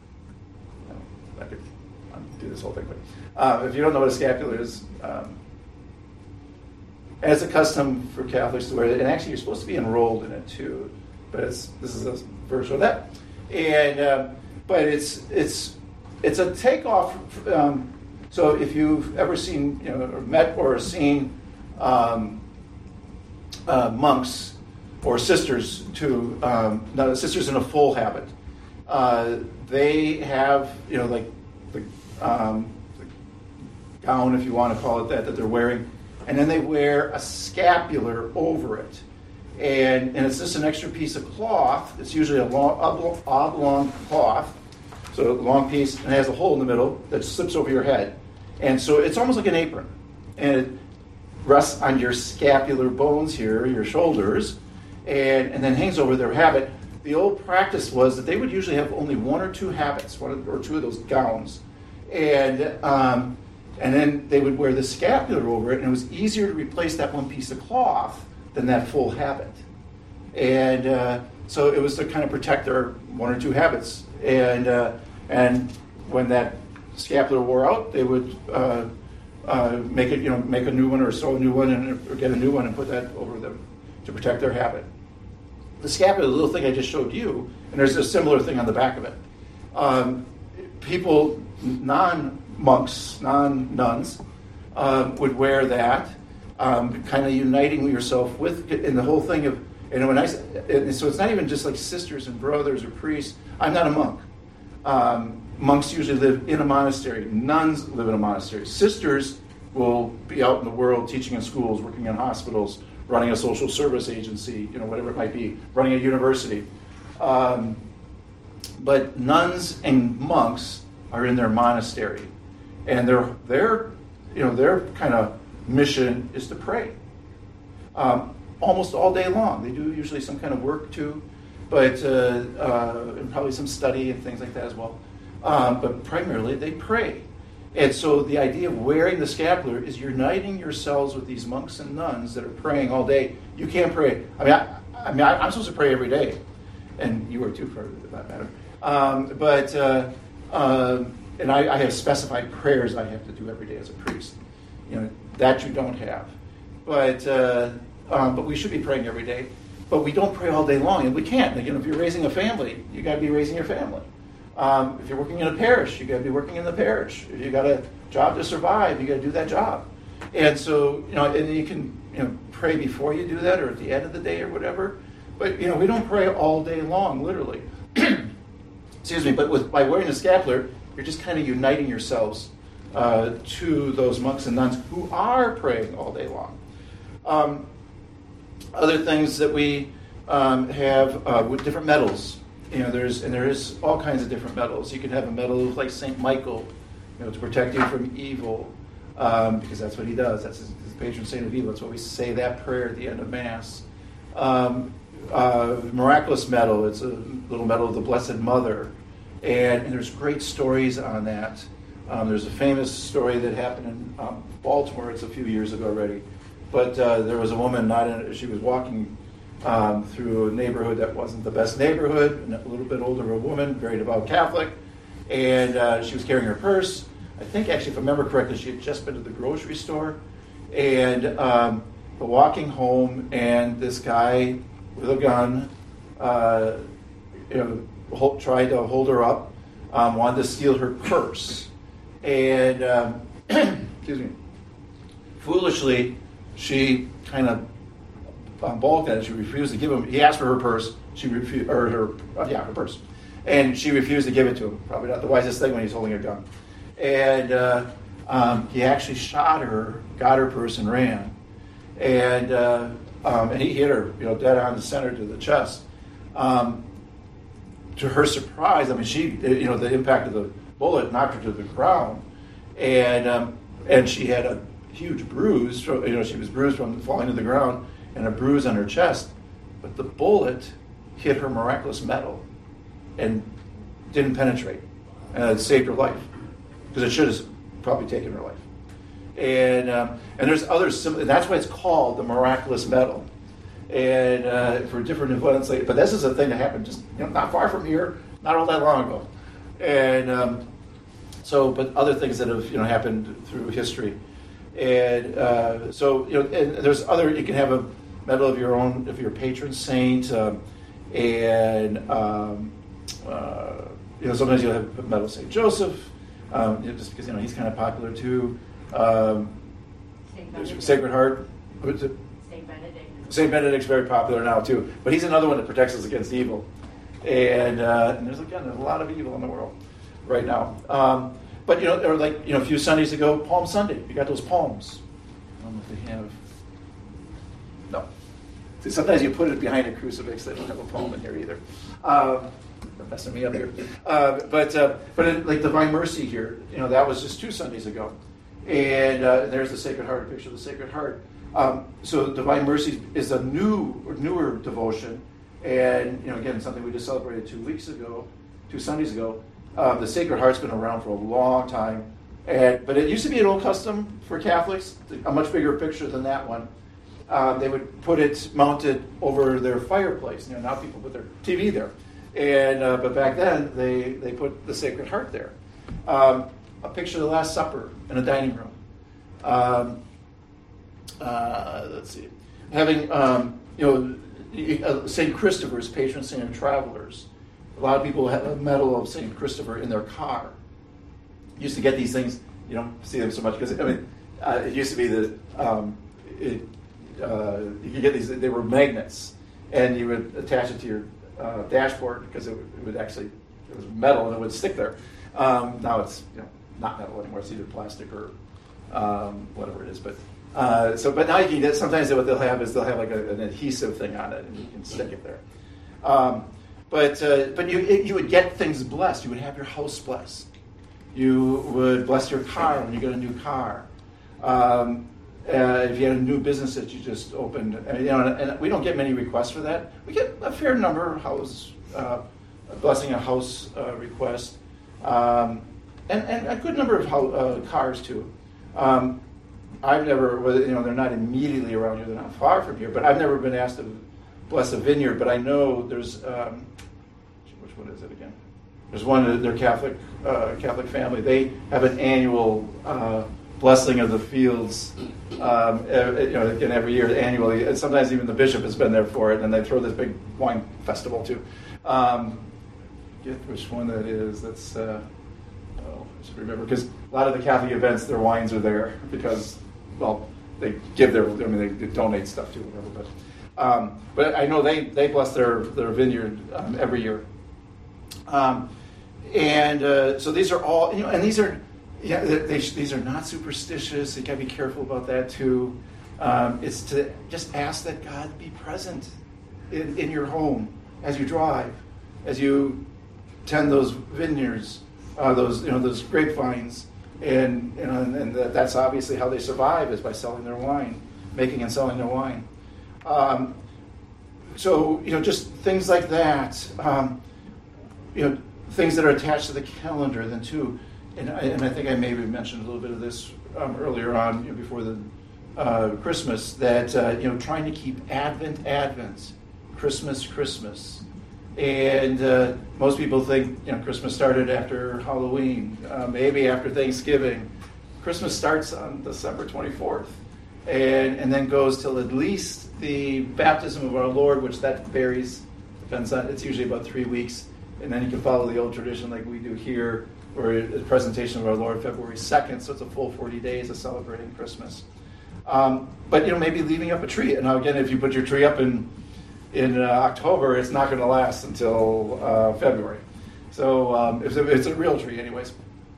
I could do this whole thing, but um, if you don't know what a scapular is, um, as a custom for Catholics to wear it, and actually you're supposed to be enrolled in it too, but it's this is a version of that. And um, but it's it's it's a takeoff. Um, so if you've ever seen, you know, or met or seen um, uh, monks or sisters to um, no, sisters in a full habit, uh, they have, you know, like the, um, the gown, if you want to call it that, that they're wearing, and then they wear a scapular over it. And, and it's just an extra piece of cloth. It's usually a long, oblong, oblong cloth, so a long piece, and it has a hole in the middle that slips over your head. And so it's almost like an apron. And it rests on your scapular bones here, your shoulders, and, and then hangs over their habit. The old practice was that they would usually have only one or two habits, one or two of those gowns. And um, and then they would wear the scapular over it, and it was easier to replace that one piece of cloth than that full habit. And uh, so it was to kind of protect their one or two habits. And uh, and when that scapular wore out, they would uh, uh, make it, you know, make a new one or sew a new one and or get a new one and put that over them to protect their habit. The scapular, the little thing I just showed you, and there's a similar thing on the back of it. Um, people, non-monks, non-nuns, um, would wear that, um, kind of uniting yourself with, and the whole thing of, and when I, and so it's not even just like sisters and brothers or priests. I'm not a monk. Um, monks usually live in a monastery. Nuns live in a monastery. Sisters will be out in the world teaching in schools, working in hospitals, running a social service agency, you know, whatever it might be, running a university. Um, but nuns and monks are in their monastery, and their their you know their kind of mission is to pray. Um, almost all day long. They do usually some kind of work too, but uh, uh, and probably some study and things like that as well. Um, but primarily they pray. And so the idea of wearing the scapular is uniting yourselves with these monks and nuns that are praying all day. You can't pray. I mean, I, I mean, I, I'm supposed to pray every day, and you are too, for that matter. Um, but uh, uh, and I, I have specified prayers I have to do every day as a priest. You know, that you don't have. But uh, um, but we should be praying every day. But we don't pray all day long, and we can't. You know, if you're raising a family, you got to be raising your family. Um, if you're working in a parish, you got to be working in the parish. If you got a job to survive, you got to do that job. And so, you know, and you can, you know, pray before you do that, or at the end of the day, or whatever. But you know, we don't pray all day long, literally. Excuse me. But with by wearing the scapular, you're just kind of uniting yourselves uh, to those monks and nuns who are praying all day long. Um, other things that we um, have uh, with different medals. You know, there's and there is all kinds of different medals. You can have a medal like Saint Michael, you know, to protect you from evil, um, because that's what he does. That's his, his patron saint of evil. That's why we say that prayer at the end of Mass. Um, uh, miraculous medal. It's a little medal of the Blessed Mother, and, and there's great stories on that. Um, there's a famous story that happened in um, Baltimore. It's a few years ago already, but uh, there was a woman. Not in, she was walking. Um, through a neighborhood that wasn't the best neighborhood, a little bit older a woman, very devout Catholic, and uh, she was carrying her purse. I think, actually, if I remember correctly, she had just been to the grocery store, and um, walking home, and this guy with a gun, uh, you know, hold, tried to hold her up, um, wanted to steal her purse, and um, excuse me, foolishly, she kind of Um, balked at it. She refused to give him. He asked for her purse. She refused, or her, uh, yeah, her purse, and she refused to give it to him. Probably not the wisest thing when he's holding a gun. And uh, um, he actually shot her, got her purse, and ran. And uh, um, and he hit her, you know, dead on the center to the chest. Um, to her surprise, I mean, she, you know, the impact of the bullet knocked her to the ground, and um, and she had a huge bruise. You know, she was bruised from falling to the ground. And a bruise on her chest, but the bullet hit her miraculous medal and didn't penetrate, and it saved her life because it should have probably taken her life. And um, and there's other sim- and that's why it's called the miraculous medal, and uh, for different events. Like, but this is a thing that happened just, you know, not far from here, not all that long ago, and um, so but other things that have, you know, happened through history, and uh, so, you know, and there's other, you can have a medal of your own, of your patron saint, um, and um, uh, you know, sometimes you'll have a medal of Saint Joseph, um, you know, just because, you know, he's kind of popular too. Um, Sacred Heart, what's it? Saint Benedict. Saint Benedict's very popular now too, but he's another one that protects us against evil. And, uh, and there's again there's a lot of evil in the world right now. Um, but, you know, or like, you know, a few Sundays ago, Palm Sunday, you got those palms. I don't know if they have. No. See, sometimes you put it behind a crucifix. They don't have a palm in here either. Um, they're messing me up here. Uh, but uh, but in, like Divine Mercy here, you know, that was just two Sundays ago, and uh, there's the Sacred Heart, a picture of the Sacred Heart. Um, so Divine Mercy is a new or newer devotion, and, you know, again, something we just celebrated two weeks ago, two Sundays ago. Um, the Sacred Heart's been around for a long time, and but it used to be an old custom for Catholics, a much bigger picture than that one. Um, they would put it mounted over their fireplace. You know, now people put their T V there, and uh, but back then they they put the Sacred Heart there. Um, a picture of the Last Supper in a dining room. Um, uh, let's see, having um, you know, Saint Christopher's, patron saint of travelers. A lot of people have a medal of Saint Christopher in their car. Used to get these things. You don't see them so much because, I mean, uh, it used to be that um, it, uh, you could get these. They were magnets, and you would attach it to your uh, dashboard because it, it would actually, it was metal and it would stick there. Um, now it's, you know, not metal anymore. It's either plastic or um, whatever it is. But uh, so, but now you can get. Sometimes what they'll have is they'll have like a, an adhesive thing on it, and you can stick it there. Um, But uh, but you you would get things blessed. You would have your house blessed. You would bless your car when you get a new car. Um, Uh, if you had a new business that you just opened, and, you know, and, and we don't get many requests for that. We get a fair number of house, uh, blessing a house uh, request, um, and, and a good number of ho- uh, cars too. Um, I've never, well, you know, they're not immediately around here, they're not far from here, but I've never been asked to bless a vineyard, but I know there's, um, which one is it again? There's one, they're Catholic, uh, Catholic family. They have an annual uh, blessing of the fields, um, you know, again, every year, annually, and sometimes even the bishop has been there for it, and they throw this big wine festival too. Um, I forget which one that is, that's, uh, oh, I should remember, because a lot of the Catholic events, their wines are there, because, well, they give their, I mean, they, they donate stuff to whatever, but, um, but I know they, they bless their, their vineyard um, every year. Um, and uh, so these are all, you know, and these are, yeah, they, they, these are not superstitious. You got to be careful about that too. Um, it's to just ask that God be present in, in your home as you drive, as you tend those vineyards, uh, those you know those grapevines, and you know, and, and that's obviously how they survive, is by selling their wine, making and selling their wine. Um, so you know, just things like that. Um, you know, things that are attached to the calendar, then too. And I, and I think I maybe mentioned a little bit of this um, earlier on, you know, before the uh, Christmas, that uh, you know, trying to keep Advent, Advent, Christmas, Christmas, and uh, most people think you know Christmas started after Halloween, uh, maybe after Thanksgiving. Christmas starts on December twenty-fourth, and and then goes till at least the baptism of our Lord, which that varies, depends on. It's usually about three weeks, and then you can follow the old tradition like we do here, or the presentation of our Lord February second, so it's a full forty days of celebrating Christmas. Um, but, you know, maybe leaving up a tree. And now, again, if you put your tree up in in uh, October, it's not going to last until uh, February. So um, it's, a, it's a real tree anyways.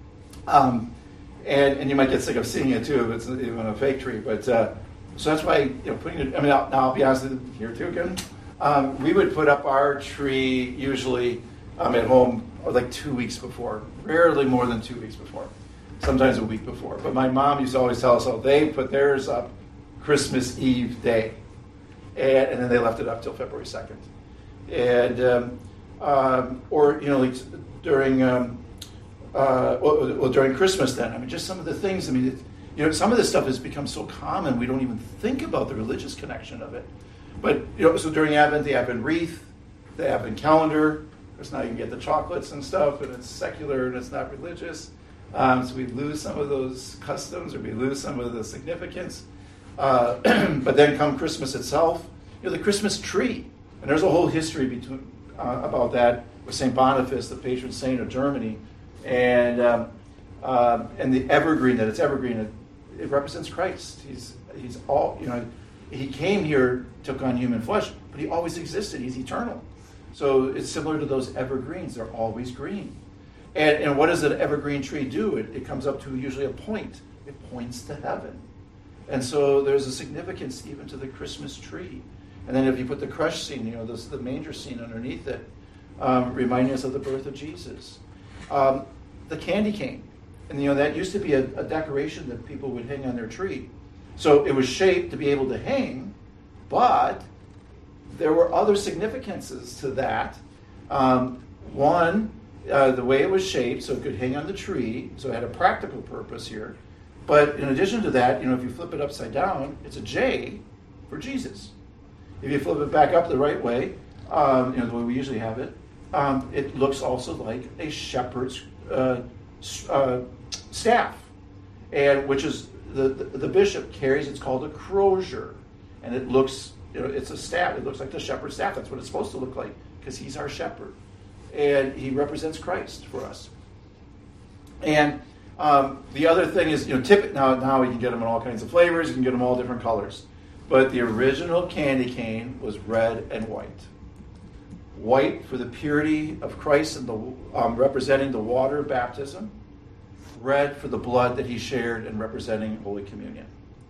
Um, and, and you might get sick of seeing it, too, if it's even a fake tree. But uh, so that's why, you know, putting it, I mean, I'll, now I'll be honest with you here, too, again. Um, we would put up our tree usually um, at home like two weeks before, rarely more than two weeks before, sometimes a week before. But my mom used to always tell us, oh, they put theirs up Christmas Eve day, and, and then they left it up till February second. And, um, um, or, you know, like during, um, uh, well, well, during Christmas then, I mean, just some of the things, I mean, it, you know, some of this stuff has become so common, we don't even think about the religious connection of it. But, you know, so during Advent, the Advent wreath, the Advent calendar. Because now you can get the chocolates and stuff, and it's secular and it's not religious. Um, so we lose some of those customs, or we lose some of the significance. Uh, but then come Christmas itself, you know, the Christmas tree. And there's a whole history between uh, about that with Saint Boniface, the patron saint of Germany, and um, uh, and the evergreen. That it's evergreen. It, it represents Christ. He's he's all you know. He came here, took on human flesh, but he always existed. He's eternal. So it's similar to those evergreens. They're always green. And, and what does an evergreen tree do? It, it comes up to usually a point. It points to heaven. And so there's a significance even to the Christmas tree. And then if you put the crush scene, you know, this, the manger scene underneath it, um, reminding us of the birth of Jesus. Um, the candy cane. And, you know, that used to be a, a decoration that people would hang on their tree. So it was shaped to be able to hang, but there were other significances to that. Um, one, uh, the way it was shaped, so it could hang on the tree, so it had a practical purpose here. But in addition to that, you know, if you flip it upside down, it's a J for Jesus. If you flip it back up the right way, um, you know, the way we usually have it, um, it looks also like a shepherd's uh, uh, staff, and which is the, the the bishop carries. It's called a crozier, and it looks. You know, it's a staff. It looks like the shepherd's staff. That's what it's supposed to look like, because he's our shepherd. And he represents Christ for us. And um, the other thing is, you know, tip, now, now you can get them in all kinds of flavors. You can get them all different colors. But the original candy cane was red and white. White for the purity of Christ and the um, representing the water of baptism. Red for the blood that he shared and representing Holy Communion.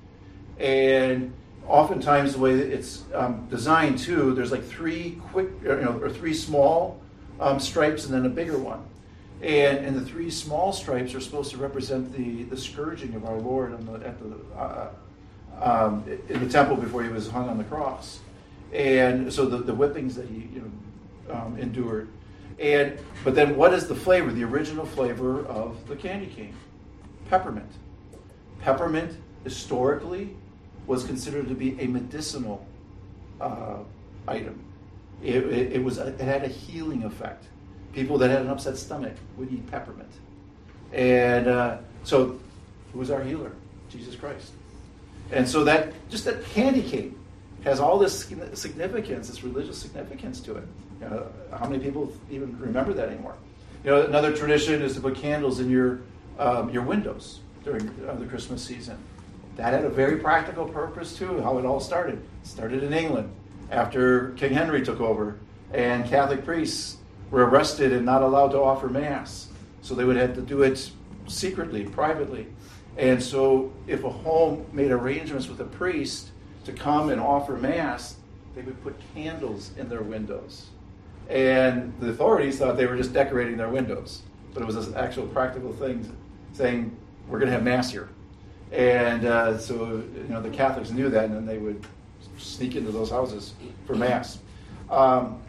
And oftentimes, the way that it's um, designed too, there's like three quick, you know, or three small um, stripes and then a bigger one. And and the three small stripes are supposed to represent the, the scourging of our Lord on the, at the uh, um, in the temple before he was hung on the cross. And so the, the whippings that he you know, um, endured. And but then what is the flavor, the original flavor of the candy cane? Peppermint. Peppermint historically was considered to be a medicinal uh, item. It, it, it was a, it had a healing effect. People that had an upset stomach would eat peppermint. And uh, so who was our healer? Jesus Christ. And so that just that candy cane has all this significance, this religious significance to it. You know, how many people even remember that anymore? You know, another tradition is to put candles in your um, your windows during uh, the Christmas season. That had a very practical purpose too. How it all started. It started in England after King Henry took over, and Catholic priests were arrested and not allowed to offer mass, so they would have to do it secretly, privately. And so, if a home made arrangements with a priest to come and offer mass, they would put candles in their windows. And the authorities thought they were just decorating their windows. But it was an actual practical thing saying, we're going to have mass here. And uh, so, you know, the Catholics knew that, and then they would sneak into those houses for mass. Um,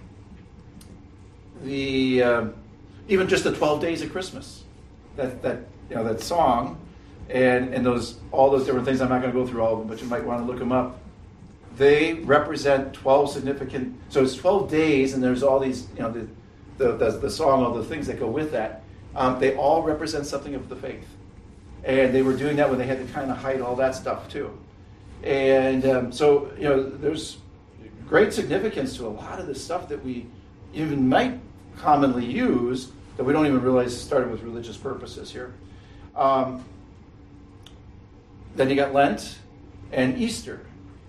the uh, even just the twelve days of Christmas, that that you know that song, and and those all those different things. I'm not going to go through all of them, but you might want to look them up. They represent twelve significant. So it's twelve days, and there's all these, you know, the the the, the song, all the things that go with that. Um, they all represent something of the faith, and they were doing that when they had to kind of hide all that stuff too. And um, so, you know, there's great significance to a lot of the stuff that we even might commonly use that we don't even realize started with religious purposes here. Um, then you got Lent and Easter.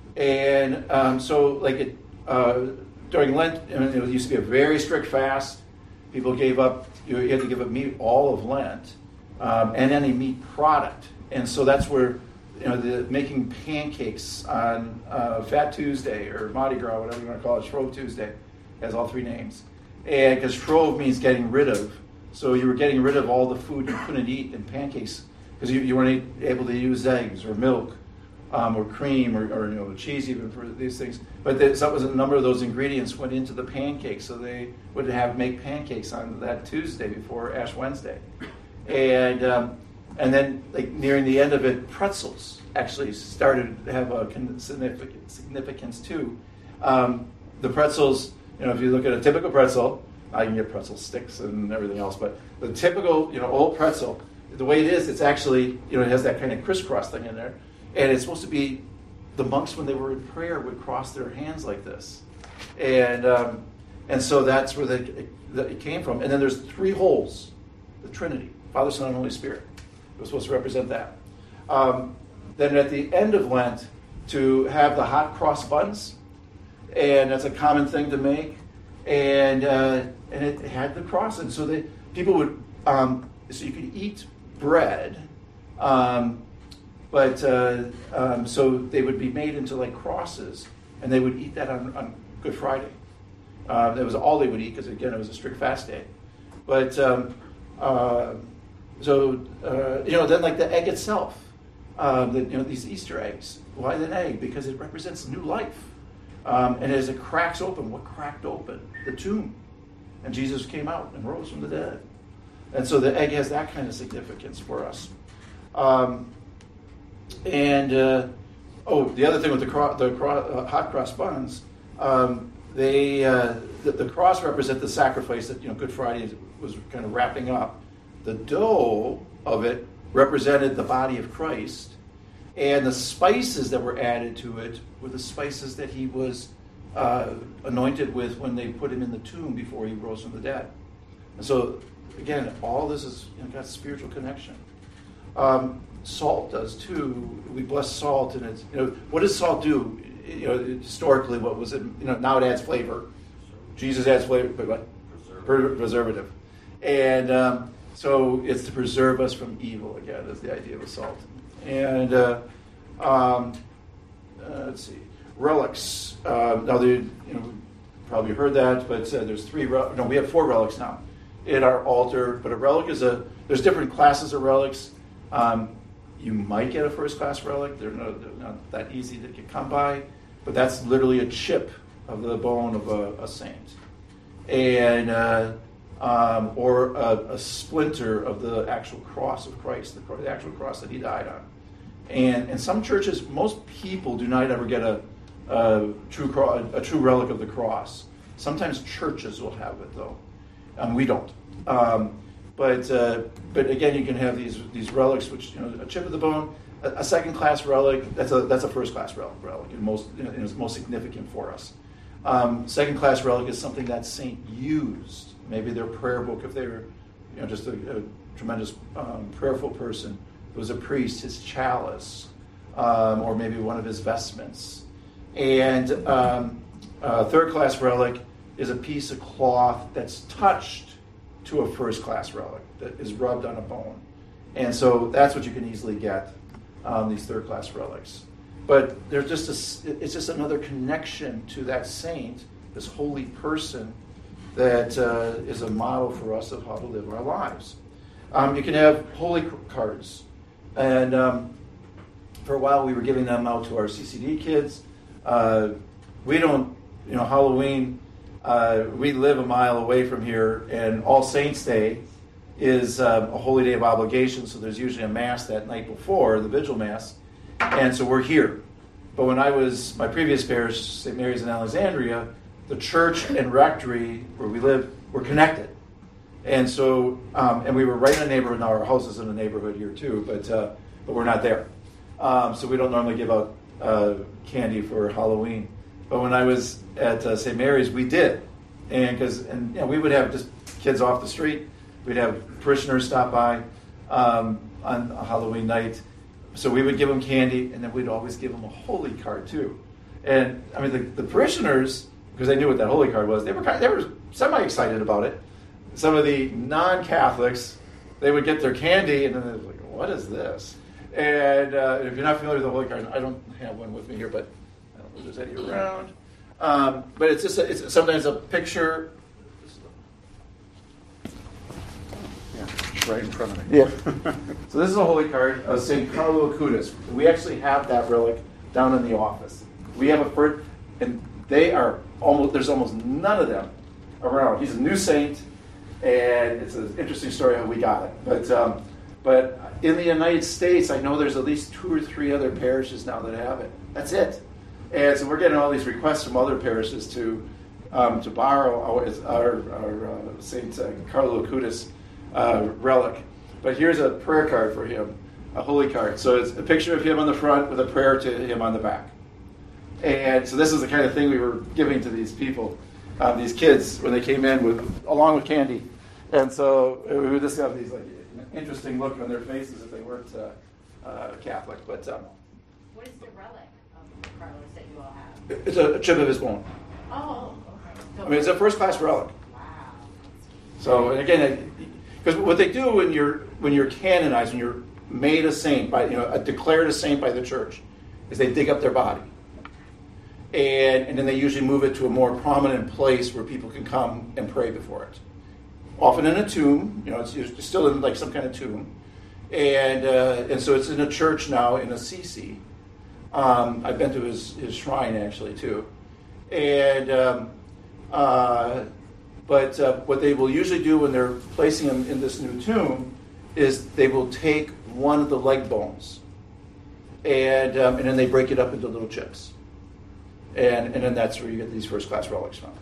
And um, so, like, it, uh, during Lent, I mean, it used to be a very strict fast. People gave up, you had to give up meat all of Lent, um, and any meat product. And so that's where, you know, the making pancakes on uh, Fat Tuesday or Mardi Gras, whatever you want to call it, Shrove Tuesday, has all three names. And because Shrove means getting rid of, so you were getting rid of all the food you couldn't eat in pancakes because you, you weren't able to use eggs or milk um, or cream or, or you know cheese even for these things. But there, so was a number of those ingredients went into the pancakes, so they would have make pancakes on that Tuesday before Ash Wednesday, and. Um, And then, like nearing the end of it, pretzels actually started to have a significant significance too. Um, the pretzels, you know, if you look at a typical pretzel, I can get pretzel sticks and everything else, but the typical, you know, old pretzel, the way it is, it's actually, you know, it has that kind of crisscross thing in there, and it's supposed to be the monks when they were in prayer would cross their hands like this, and um, and so that's where the, it, it came from. And then there's three holes, the Trinity, Father, Son, and Holy Spirit. Was supposed to represent that. Um, then at the end of Lent, to have the hot cross buns, and that's a common thing to make, and uh, and it had the cross, and so they people would um, so you could eat bread, um, but uh, um, so they would be made into like crosses, and they would eat that on, on Good Friday. Uh, that was all they would eat because again it was a strict fast day, but. Um, uh, So, uh, you know, then like the egg itself, um, the, you know, these Easter eggs. Why an egg? Because it represents new life. Um, and as it cracks open, what cracked open? The tomb. And Jesus came out and rose from the dead. And so the egg has that kind of significance for us. Um, and, uh, oh, the other thing with the, cro- the cro- uh, hot cross buns, um, they uh, the, the cross represent the sacrifice that, you know, Good Friday was kind of wrapping up. The dough of it represented the body of Christ, and the spices that were added to it were the spices that he was uh, anointed with when they put him in the tomb before he rose from the dead. And so, again, all this has, you know, got spiritual connection. Um, salt does too. We bless salt, and it's, you know, what does salt do? You know, historically, what was it? You know, now it adds flavor. Jesus adds flavor, but what? Preservative. Preservative. And um, So it's to preserve us from evil, again, is the idea of salt. And uh, um, uh, let's see, relics. Uh, now, they, you know, probably heard that, but uh, there's three. Rel- no, we have four relics now in our altar. But a relic is a. There's different classes of relics. Um, you might get a first-class relic. They're not, they're not that easy to get come by, but that's literally a chip of the bone of a, a saint, and uh, um, or a, a splinter of the actual cross of Christ, the, the actual cross that he died on. And in some churches, most people do not ever get a, a true cro- a true relic of the cross. Sometimes churches will have it, though, and we don't. Um, but uh, but again, you can have these these relics, which, you know, a chip of the bone, a, a second class relic. That's a that's a first class relic. Relic, and most you know, is most significant for us. Um, second class relic is something that saint used. Maybe their prayer book, if they were, you know, just a, a tremendous um, prayerful person. It was a priest, his chalice, um, or maybe one of his vestments. And um, a third-class relic is a piece of cloth that's touched to a first-class relic, that is rubbed on a bone. And so that's what you can easily get, um, these third-class relics. But there's just a, it's just another connection to that saint, this holy person, that uh, is a model for us of how to live our lives. Um, you can have holy cards. And um, for a while, we were giving them out to our C C D kids. Uh, we don't, you know, Halloween, uh, we live a mile away from here, and All Saints' Day is um, a holy day of obligation, so there's usually a Mass that night before, the Vigil Mass, and so we're here. But when I was, my previous parish, Saint Mary's in Alexandria, the church and rectory where we live were connected. And so, um, and we were right in the neighborhood. Now our house is in the neighborhood here too, but uh, but we're not there. Um, so we don't normally give out uh, candy for Halloween. But when I was at uh, Saint Mary's, we did, and because and you know, we would have just kids off the street. We'd have parishioners stop by um, on a Halloween night. So we would give them candy, and then we'd always give them a holy card too. And I mean, the, the parishioners, because they knew what that holy card was, they were kind of, they were semi excited about it. Some of the non-Catholics, they would get their candy, and then they're like, what is this? And uh, if you're not familiar with the Holy Card, I don't have one with me here, but I don't know if there's any around. Um, but it's just a, it's sometimes a picture. Yeah, right in front of me. Yeah. So this is a Holy Card of Saint Carlo Acutis. We actually have that relic down in the office. We have a first, and they are almost, there's almost none of them around. He's a new saint. And it's an interesting story how we got it. But um, but in the United States, I know there's at least two or three other parishes now that have it. That's it. And so we're getting all these requests from other parishes to um, to borrow our, our, our uh, Saint uh, Carlo Acutis uh, relic. But here's a prayer card for him, a holy card. So it's a picture of him on the front with a prayer to him on the back. And so this is the kind of thing we were giving to these people. Um, these kids, when they came in with, along with candy. And so we would just have these like interesting look on their faces if they weren't uh, uh, Catholic. But um, what is the relic of Carlos that you all have? It's a, a chip of his bone. Oh, okay. So I mean, it's a first-class relic. Wow. So, and again, because what they do when you're when you're canonized, when you're made a saint by, you know, declared a saint by the church, is they dig up their body. And, and then they usually move it to a more prominent place where people can come and pray before it. Often in a tomb, you know, it's, it's still in like some kind of tomb. And uh, and so it's in a church now in Assisi. Um, I've been to his, his shrine actually too. And um, uh, but uh, what they will usually do when they're placing him in this new tomb is they will take one of the leg bones and um, and then they break it up into little chips. And and then that's where you get these first class relics from.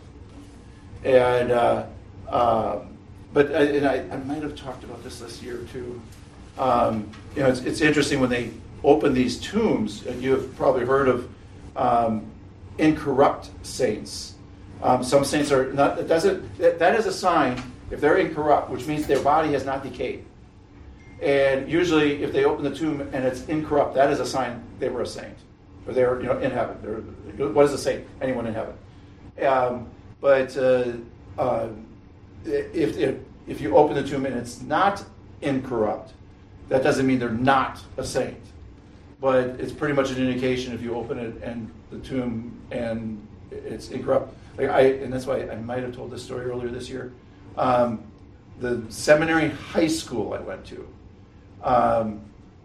And uh, uh, but I, and I, I might have talked about this this year too. Um, you know, it's, it's interesting when they open these tombs. And you have probably heard of um, incorrupt saints. Um, some saints are not. That doesn't. That, that is a sign if they're incorrupt, which means their body has not decayed. And usually, if they open the tomb and it's incorrupt, that is a sign they were a saint. Or they're, you know, in heaven. They're, what does it say? Anyone in heaven. Um, but uh, uh, if, if if you open the tomb and it's not incorrupt, that doesn't mean they're not a saint. But it's pretty much an indication if you open it and the tomb and it's incorrupt. Like I, and that's why I might have told this story earlier this year. Um, the seminary high school I went to. Um,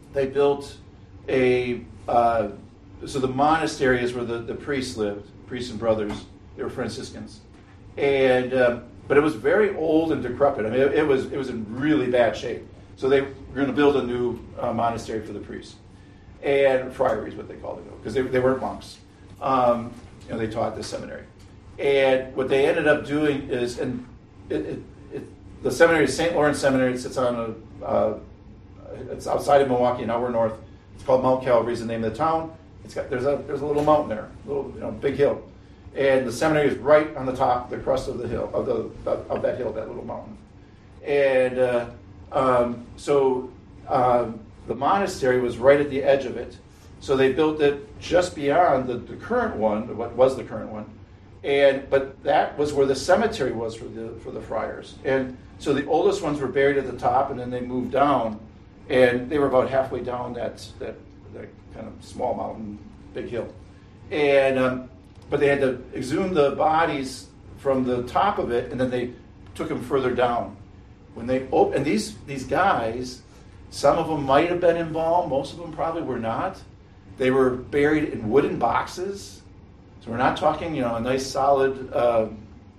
they built a, uh, so the monastery is where the, the priests lived, priests and brothers. They were Franciscans. And, um, but it was very old and decrepit. I mean, it, it was it was in really bad shape. So they were going to build a new uh, monastery for the priests. And friary is what they called it, because they, they weren't monks. Um, you know, they taught at the seminary. And what they ended up doing is, and it, it, it, the seminary is Saint Lawrence Seminary. It sits on a, uh, it's outside of Milwaukee, an hour north. It's called Mount Calvary is the name of the town. It's got there's a there's a little mountain there, a little you know big hill, and the seminary is right on the top, the crest of the hill of the of that hill, that little mountain. And uh, um, so um, the monastery was right at the edge of it. So they built it just beyond the, the current one, what was the current one, and but that was where the cemetery was for the for the friars. And so the oldest ones were buried at the top, and then they moved down, and they were about halfway down that that, that kind of small mountain, big hill. And um, but they had to exhume the bodies from the top of it, and then they took them further down. When they op- and these these guys, some of them might have been embalmed, most of them probably were not. They were buried in wooden boxes. So we're not talking, you know, a nice solid uh,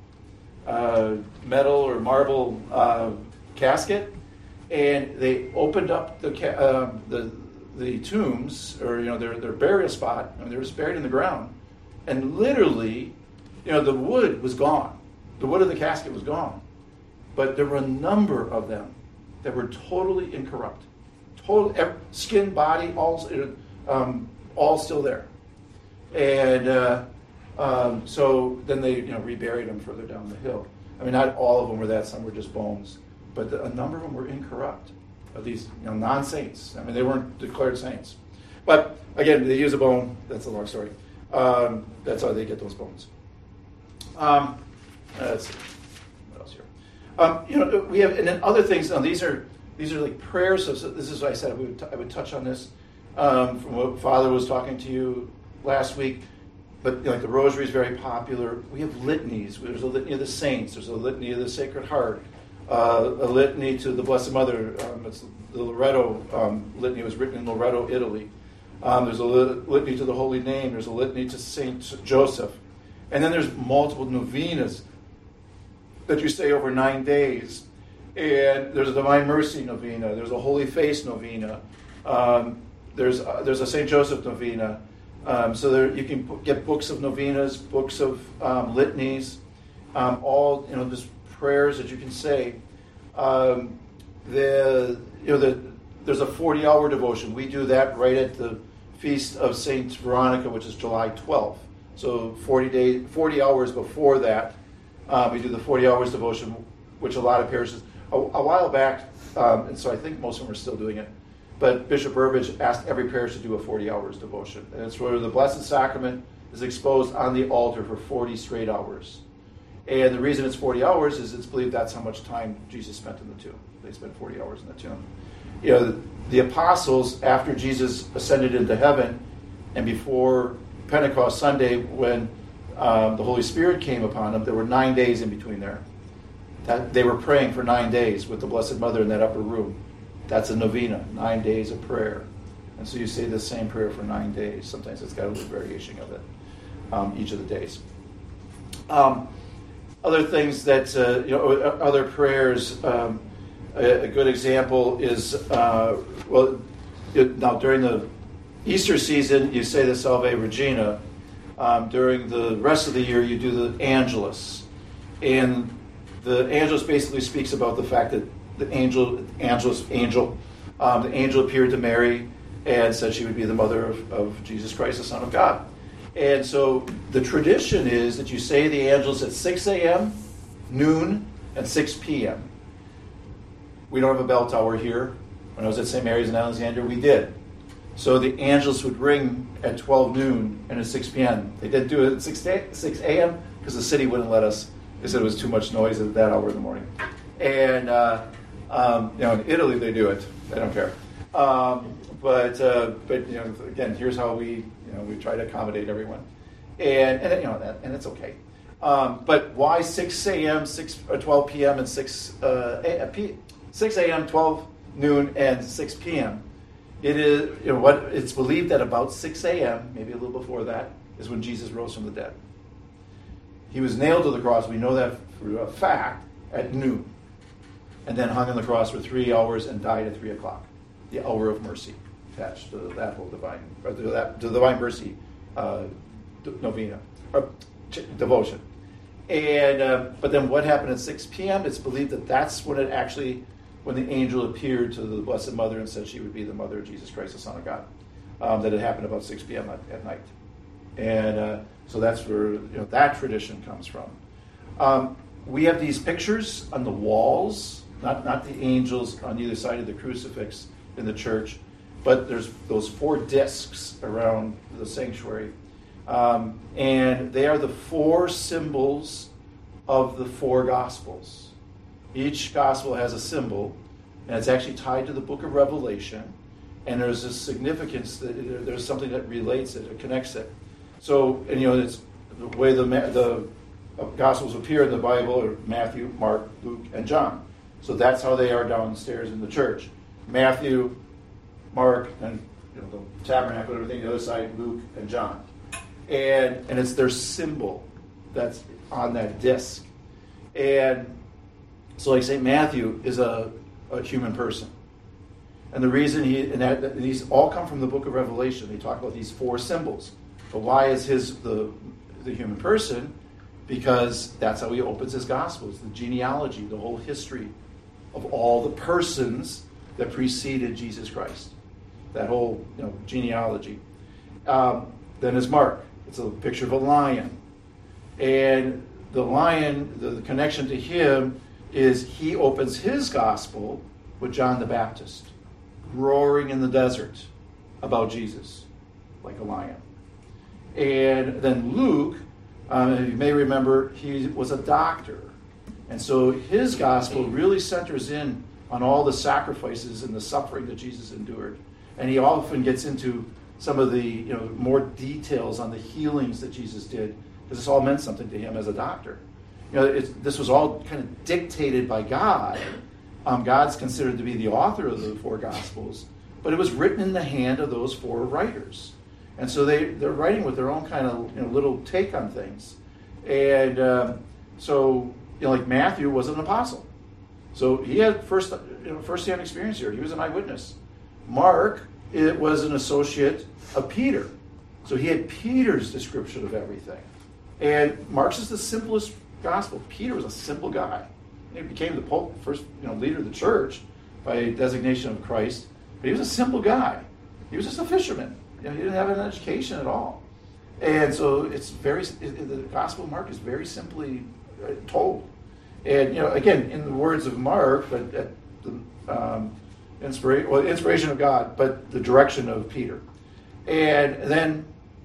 uh, metal or marble uh, casket. And they opened up the ca- uh, the the tombs, or you know, their their burial spot. I mean, they were just buried in the ground, and literally, you know, the wood was gone. The wood of the casket was gone, but there were a number of them that were totally incorrupt, total every, skin, body, all. Um, all still there. And uh, um, so then they you know reburied them further down the hill. I mean, not all of them were that, some were just bones. But the, a number of them were incorrupt, of these you know, non-saints. I mean, they weren't declared saints. But again, they use a bone. That's a long story. Um, that's how they get those bones. Um, let's see. What else here? Um, you know, we have, and then other things. Now, these are these are like prayers. So this is what I said. I would, t- I would touch on this. Um, from what Father was talking to you last week, but you know, like the Rosary is very popular. We have litanies. There's a litany of the saints. There's a litany of the Sacred Heart. Uh, a litany to the Blessed Mother. Um, it's the Loreto um, litany was written in Loreto, Italy. Um, there's a lit- litany to the Holy Name. There's a litany to Saint Joseph, and then there's multiple novenas that you say over nine days. And there's a Divine Mercy novena. There's a Holy Face novena. Um, There's uh, there's a Saint Joseph novena, um, so there you can p- get books of novenas, books of um, litanies, um, all you know, just prayers that you can say. Um, the you know the there's a forty-hour devotion. We do that right at the feast of Saint Veronica, which is July twelfth. So forty days, forty hours before that, uh, we do the forty hours devotion, which a lot of parishes a, a while back, um, and so I think most of them are still doing it. But Bishop Burbage asked every parish to do a forty hours devotion. And it's where the Blessed Sacrament is exposed on the altar for forty straight hours. And the reason it's forty hours is it's believed that's how much time Jesus spent in the tomb. They spent forty hours in the tomb. You know, the, the apostles, after Jesus ascended into heaven, and before Pentecost Sunday, when um, the Holy Spirit came upon them, there were nine days in between there. That they were praying for nine days with the Blessed Mother in that upper room. That's a novena, nine days of prayer. And so you say the same prayer for nine days. Sometimes it's got a little variation of it, um, each of the days. Um, other things that, uh, you know, other prayers, um, a, a good example is, uh, well, it, now during the Easter season, you say the Salve Regina. Um, during the rest of the year, you do the Angelus. And the Angelus basically speaks about the fact that the angel, Angelus, angel, um, the angel appeared to Mary and said she would be the mother of, of Jesus Christ, the Son of God. And so the tradition is that you say the Angelus at six a.m., noon, and six p.m. We don't have a bell tower here. When I was at Saint Mary's in Alexandria, we did. So the Angelus would ring at twelve noon and at six p.m. They didn't do it at six a.m. because the city wouldn't let us. They said it was too much noise at that hour in the morning. And uh, Um, you know, in Italy they do it. They don't care. Um, but uh, but you know, again, here's how we you know we try to accommodate everyone, and and you know that, and it's okay. Um, but why six a.m., six or twelve p.m. and six uh, six a.m., twelve noon, and six p.m. It is, you know, what it's believed that about six a.m., maybe a little before that, is when Jesus rose from the dead. He was nailed to the cross, we know that for a fact, at noon. And then hung on the cross for three hours and died at three o'clock. The hour of mercy, attached to that whole divine, or to that to the divine mercy uh, novena, or devotion. And uh, but then what happened at six p.m.? It's believed that that's when it actually, when the angel appeared to the Blessed Mother and said she would be the mother of Jesus Christ, the Son of God. Um, that it happened about six p.m. at, at night. And uh, so that's where, you know, that tradition comes from. Um, we have these pictures on the walls, not, not the angels on either side of the crucifix in the church, but there's those four discs around the sanctuary. Um, and they are the four symbols of the four Gospels. Each Gospel has a symbol, and it's actually tied to the book of Revelation. And there's a significance, that there's something that relates it, it connects it. So, and you know, it's the way the the Gospels appear in the Bible are Matthew, Mark, Luke, and John. So that's how they are downstairs in the church. Matthew, Mark, and you know, the tabernacle and everything, the other side, Luke and John. And and it's their symbol that's on that disc. And so like Saint Matthew is a, a human person. And the reason he, and that, these all come from the book of Revelation. They talk about these four symbols. But why is his the the human person? Because that's how he opens his Gospels, the genealogy, the whole history of all the persons that preceded Jesus Christ. That whole, you know, genealogy. Um, then is Mark. It's a picture of a lion. And the lion, the, the connection to him is he opens his Gospel with John the Baptist, roaring in the desert about Jesus, like a lion. And then Luke, um, you may remember, he was a doctor. And so his gospel really centers in on all the sacrifices and the suffering that Jesus endured. And he often gets into some of the, you know, more details on the healings that Jesus did, because this all meant something to him as a doctor. You know, it's, this was all kind of dictated by God. Um, God's considered to be the author of the four Gospels, but it was written in the hand of those four writers. And so they, they're writing with their own kind of, you know, little take on things. And um, so, you know, like Matthew was an apostle. So he had first, you know, first-hand experience here. He was an eyewitness. Mark, it was an associate of Peter. So he had Peter's description of everything. And Mark's is the simplest gospel. Peter was a simple guy. He became the Pope, first, you know, leader of the church by designation of Christ. But he was a simple guy. He was just a fisherman. You know, he didn't have an education at all. And so it's very, the Gospel of Mark is very simply told. And, you know, again, in the words of Mark, but at the um, inspiration, well, inspiration of God, but the direction of Peter. And then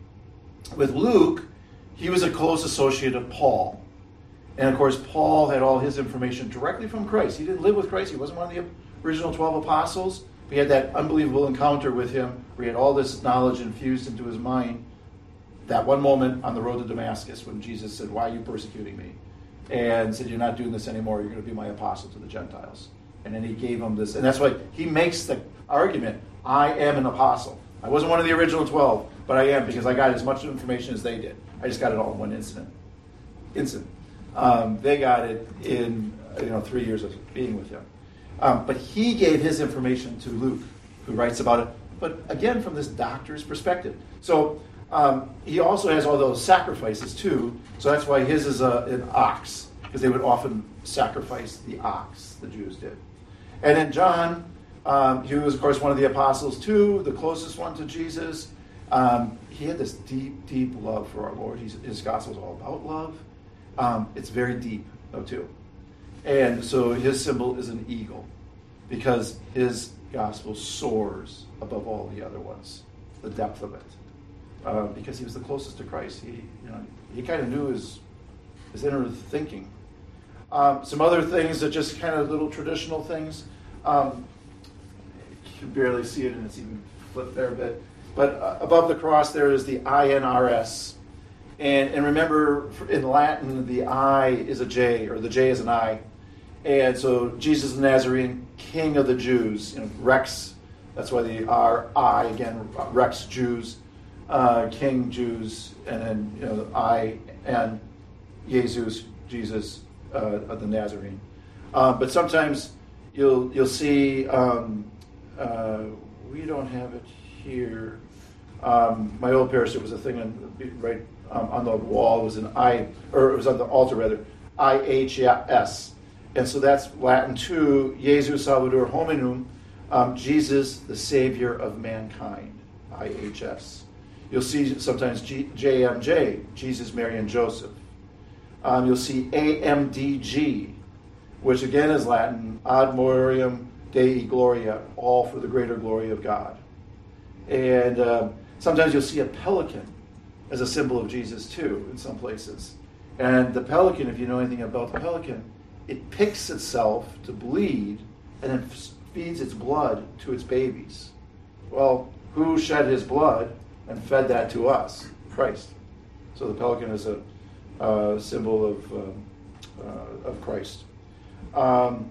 with Luke, he was a close associate of Paul. And of course, Paul had all his information directly from Christ. He didn't live with Christ. He wasn't one of the original twelve apostles. We had that unbelievable encounter with him where he had all this knowledge infused into his mind. That one moment on the road to Damascus when Jesus said, "Why are you persecuting me?" And said, "You're not doing this anymore. You're going to be my apostle to the Gentiles." And then he gave him this. And that's why he makes the argument, I am an apostle. I wasn't one of the original twelve, but I am because I got as much information as they did. I just got it all in one incident. Instant. Um, they got it in you know three years of being with him. Um, but he gave his information to Luke, who writes about it, but again, from this doctor's perspective. So um, he also has all those sacrifices, too. So that's why his is a, an ox, because they would often sacrifice the ox, the Jews did. And then John, um, he was, of course, one of the apostles, too, the closest one to Jesus. Um, he had this deep, deep love for our Lord. He's, his gospel is all about love. Um, it's very deep, though, too. And so his symbol is an eagle because his gospel soars above all the other ones, the depth of it. Uh, because he was the closest to Christ. He, you know, he kind of knew his, his inner thinking. Um, some other things that just kind of little traditional things. Um, you can barely see it, and it's even flipped there a bit. But uh, above the cross there is the I N R S. And, and remember, in Latin, the I is a J, or the J is an I. And so Jesus the Nazarene, King of the Jews, you know, Rex That's why the R, I, again, Rex Jews, uh, King Jews, and then, you know, I, and Jesus, Jesus, uh, of the Nazarene. Uh, but sometimes you'll you'll see, um, uh, we don't have it here. Um, my old parish, it was a thing on, right um, on the wall, it was an I, or it was on the altar rather, I H S. And so that's Latin too, Jesu Salvator Hominum, um, Jesus, the Savior of mankind, I H S. You'll see sometimes G, J M J, Jesus, Mary, and Joseph. Um, you'll see A M D G, which again is Latin, Ad Moriam Dei Gloria, all for the greater glory of God. And uh, sometimes you'll see a pelican as a symbol of Jesus too, in some places. And the pelican, if you know anything about the pelican, it picks itself to bleed and then feeds its blood to its babies. Well, who shed his blood and fed that to us? Christ. So the pelican is a uh, symbol of um, uh, of Christ. Um,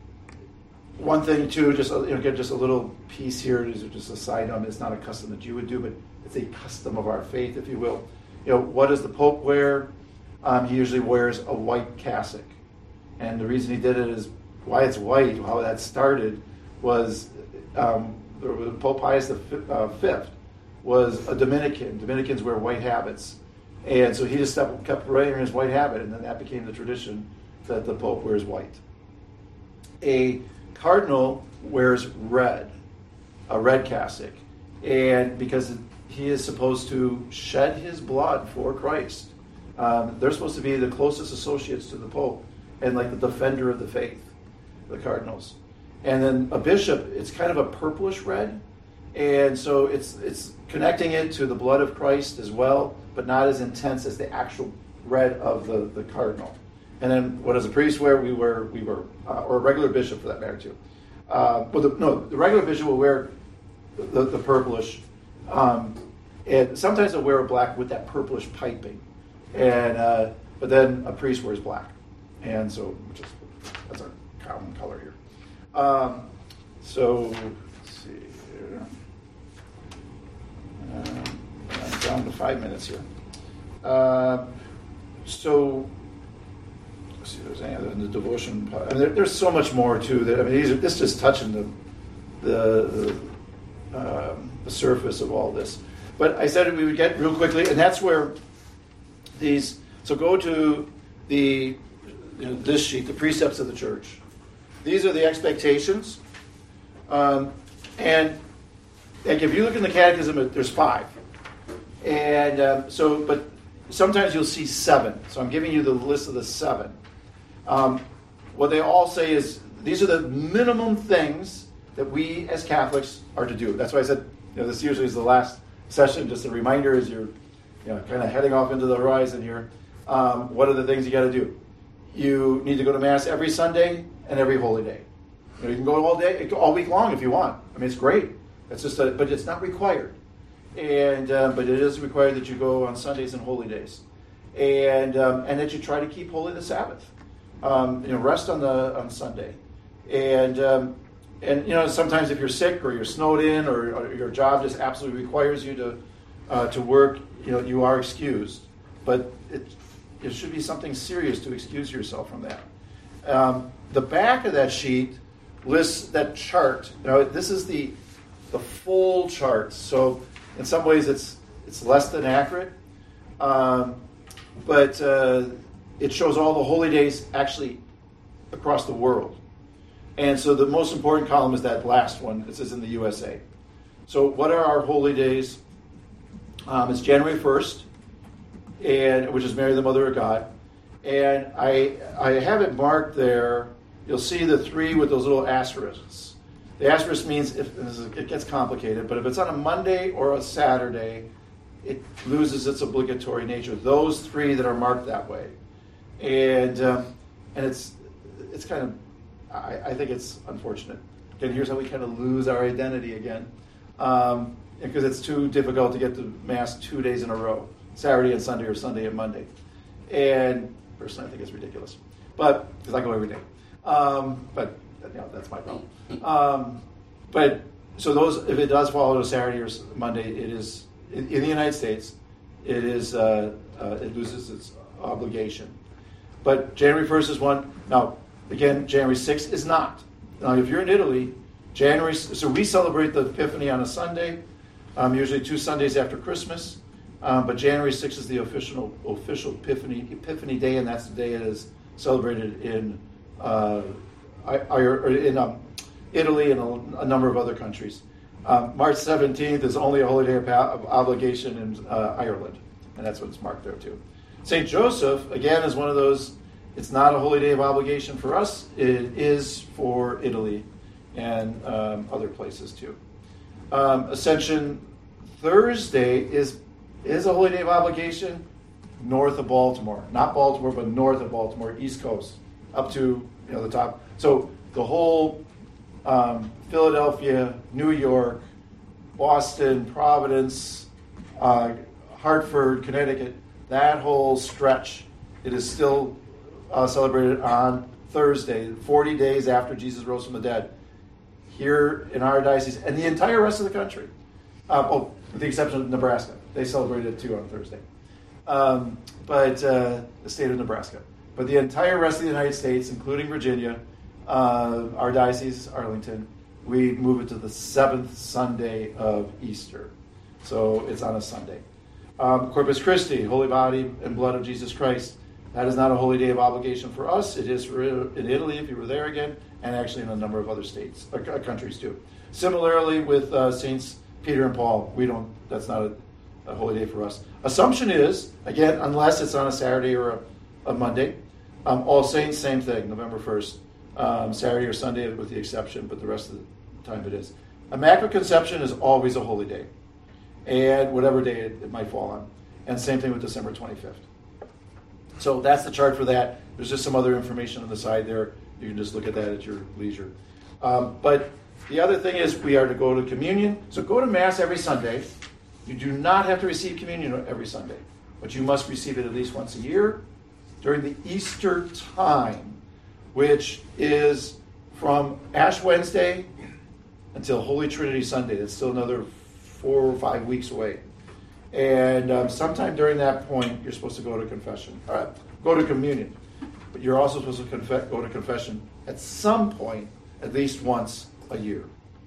one thing too, just you know, get just a little piece here, is just a side note. It's not a custom that you would do, but it's a custom of our faith, if you will. You know, what does the Pope wear? Um, he usually wears a white cassock. And the reason he did it is why it's white, how that started, was um, Pope Pius the Fifth was a Dominican. Dominicans wear white habits. And so he just kept, kept wearing his white habit, and then that became the tradition that the Pope wears white. A cardinal wears red, a red cassock, and because he is supposed to shed his blood for Christ. Um, they're supposed to be the closest associates to the Pope and like the defender of the faith, the cardinals. And then a bishop, it's kind of a purplish red, and so it's it's connecting it to the blood of Christ as well, but not as intense as the actual red of the, the cardinal. And then what does a priest wear? We wear, we wear uh, or a regular bishop for that matter too. Uh, but the, no, the regular bishop will wear the, the purplish, um, and sometimes they'll wear a black with that purplish piping. And uh, but then a priest wears black, and so which is that's our common color here. Um, so let's see here. Um, I'm down to five minutes here. Uh, so let's see if there's any other in the devotion. I mean, there, there's so much more too. That I mean, these are, this is just touching the the the, um, the surface of all this. But I said we would get real quickly, and that's where. These so go to the you know, this sheet, the precepts of the church. These are the expectations, um, and like if you look in the catechism, there's five, and um, so but sometimes you'll see seven. So I'm giving you the list of the seven. Um, what they all say is these are the minimum things that we as Catholics are to do. That's why I said you know, this usually is the last session. Just a reminder as you're. You know, kind of heading off into the horizon here. Um, what are the things you got to do? You need to go to Mass every Sunday and every holy day. You know, you can go all day, all week long if you want. I mean, it's great. It's just, a, but it's not required. And uh, but it is required that you go on Sundays and holy days, and um, and that you try to keep holy the Sabbath. Um, you know, rest on the on Sunday, and um, and you know sometimes if you're sick or you're snowed in or, or your job just absolutely requires you to uh, to work. You know, you are excused, but it it should be something serious to excuse yourself from that. Um, the back of that sheet lists that chart. You know, this is the the full chart. So in some ways, it's it's less than accurate, um, but uh, it shows all the holy days actually across the world. And so the most important column is that last one. This is in the U S A. So what are our holy days? Um, it's January first, and which is Mary, the Mother of God. And I I have it marked there. You'll see the three with those little asterisks. The asterisk means if this is, it gets complicated, but if it's on a Monday or a Saturday, it loses its obligatory nature. Those three that are marked that way, and um, and it's it's kind of I, I think it's unfortunate. Again, here's how we kind of lose our identity again. Um, because it's too difficult to get to Mass two days in a row, Saturday and Sunday or Sunday and Monday. And personally, I think it's ridiculous. But, because I go every day. Um, but, you know, that's my problem. Um, but, so those, if it does fall on a Saturday or Monday, it is, in, in the United States, it is, uh, uh, it loses its obligation. But January first is one. Now, again, January sixth is not. Now, if you're in Italy, January, so we celebrate the Epiphany on a Sunday, um, usually two Sundays after Christmas. Um, but January sixth is the official official Epiphany Epiphany Day, and that's the day it is celebrated in uh, I, I, in um, Italy and a, a number of other countries. Um, March seventeenth is only a holy day of, of obligation in uh, Ireland, and that's what it's marked there too. Saint Joseph, again, is one of those, it's not a holy day of obligation for us, it is for Italy and um, other places too. Um, Ascension Thursday is is a holy day of obligation north of Baltimore. Not Baltimore, but north of Baltimore, East Coast, up to you know the top. So the whole um, Philadelphia, New York, Boston, Providence, uh, Hartford, Connecticut, that whole stretch, it is still uh, celebrated on Thursday, forty days after Jesus rose from the dead, here in our diocese, and the entire rest of the country. Uh, oh, with the exception of Nebraska. They celebrated it too on Thursday. Um, but uh, the state of Nebraska. But the entire rest of the United States, including Virginia, uh, our diocese, Arlington, we move it to the seventh Sunday of Easter. So it's on a Sunday. Um, Corpus Christi, Holy Body and Blood of Jesus Christ. That is not a holy day of obligation for us. It is for in Italy, if you were there again, and actually in a number of other states, uh, countries too. Similarly with uh, Saints Peter and Paul, we don't. That's not a, a holy day for us. Assumption is, again, unless it's on a Saturday or a, a Monday. Um, All Saints, same thing, November first. Um, Saturday or Sunday with the exception, but the rest of the time it is. Immaculate Conception is always a holy day, and whatever day it, it might fall on. And same thing with December twenty-fifth. So that's the chart for that. There's just some other information on the side there. You can just look at that at your leisure. Um, but the other thing is we are to go to communion. So go to Mass every Sunday. You do not have to receive communion every Sunday, but you must receive it at least once a year during the Easter time, which is from Ash Wednesday until Holy Trinity Sunday. That's still another four or five weeks away. And um, sometime during that point, you're supposed to go to confession. All right, go to communion. But you're also supposed to conf- go to confession at some point, at least once a year.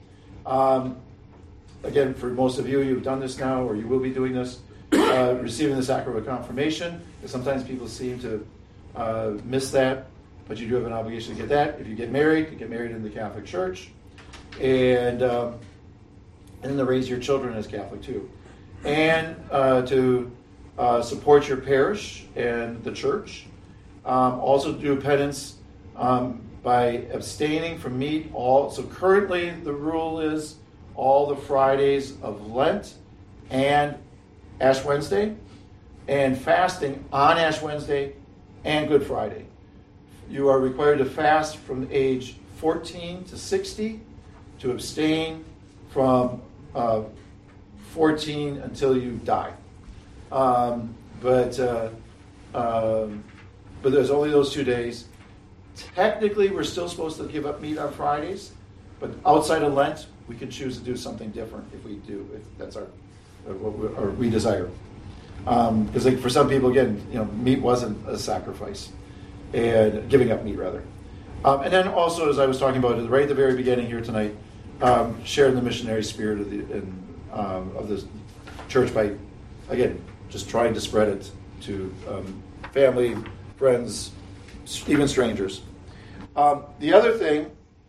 Um, again, for most of you, you've done this now, or you will be doing this, uh, receiving the sacrament of confirmation. Sometimes people seem to uh, miss that, but you do have an obligation to get that. If you get married, you get married in the Catholic Church. And, um, and then to raise your children as Catholic too. And uh, to uh, support your parish and the church. Um, also do penance um, by abstaining from meat. All so currently the rule is all the Fridays of Lent and Ash Wednesday, and fasting on Ash Wednesday and Good Friday. You are required to fast from age fourteen to sixty, to abstain from uh, fourteen until you die. Um, but uh, um, but there's only those two days. Technically, we're still supposed to give up meat on Fridays, but outside of Lent, we can choose to do something different if we do, if that's our what we, or we desire. Because um, like for some people, again, you know, meat wasn't a sacrifice, and giving up meat rather. Um, and then also, as I was talking about right at the very beginning here tonight, um, sharing the missionary spirit of the in, um, of the church by, again, just trying to spread it to um, family, friends, even strangers. Um, the other thing,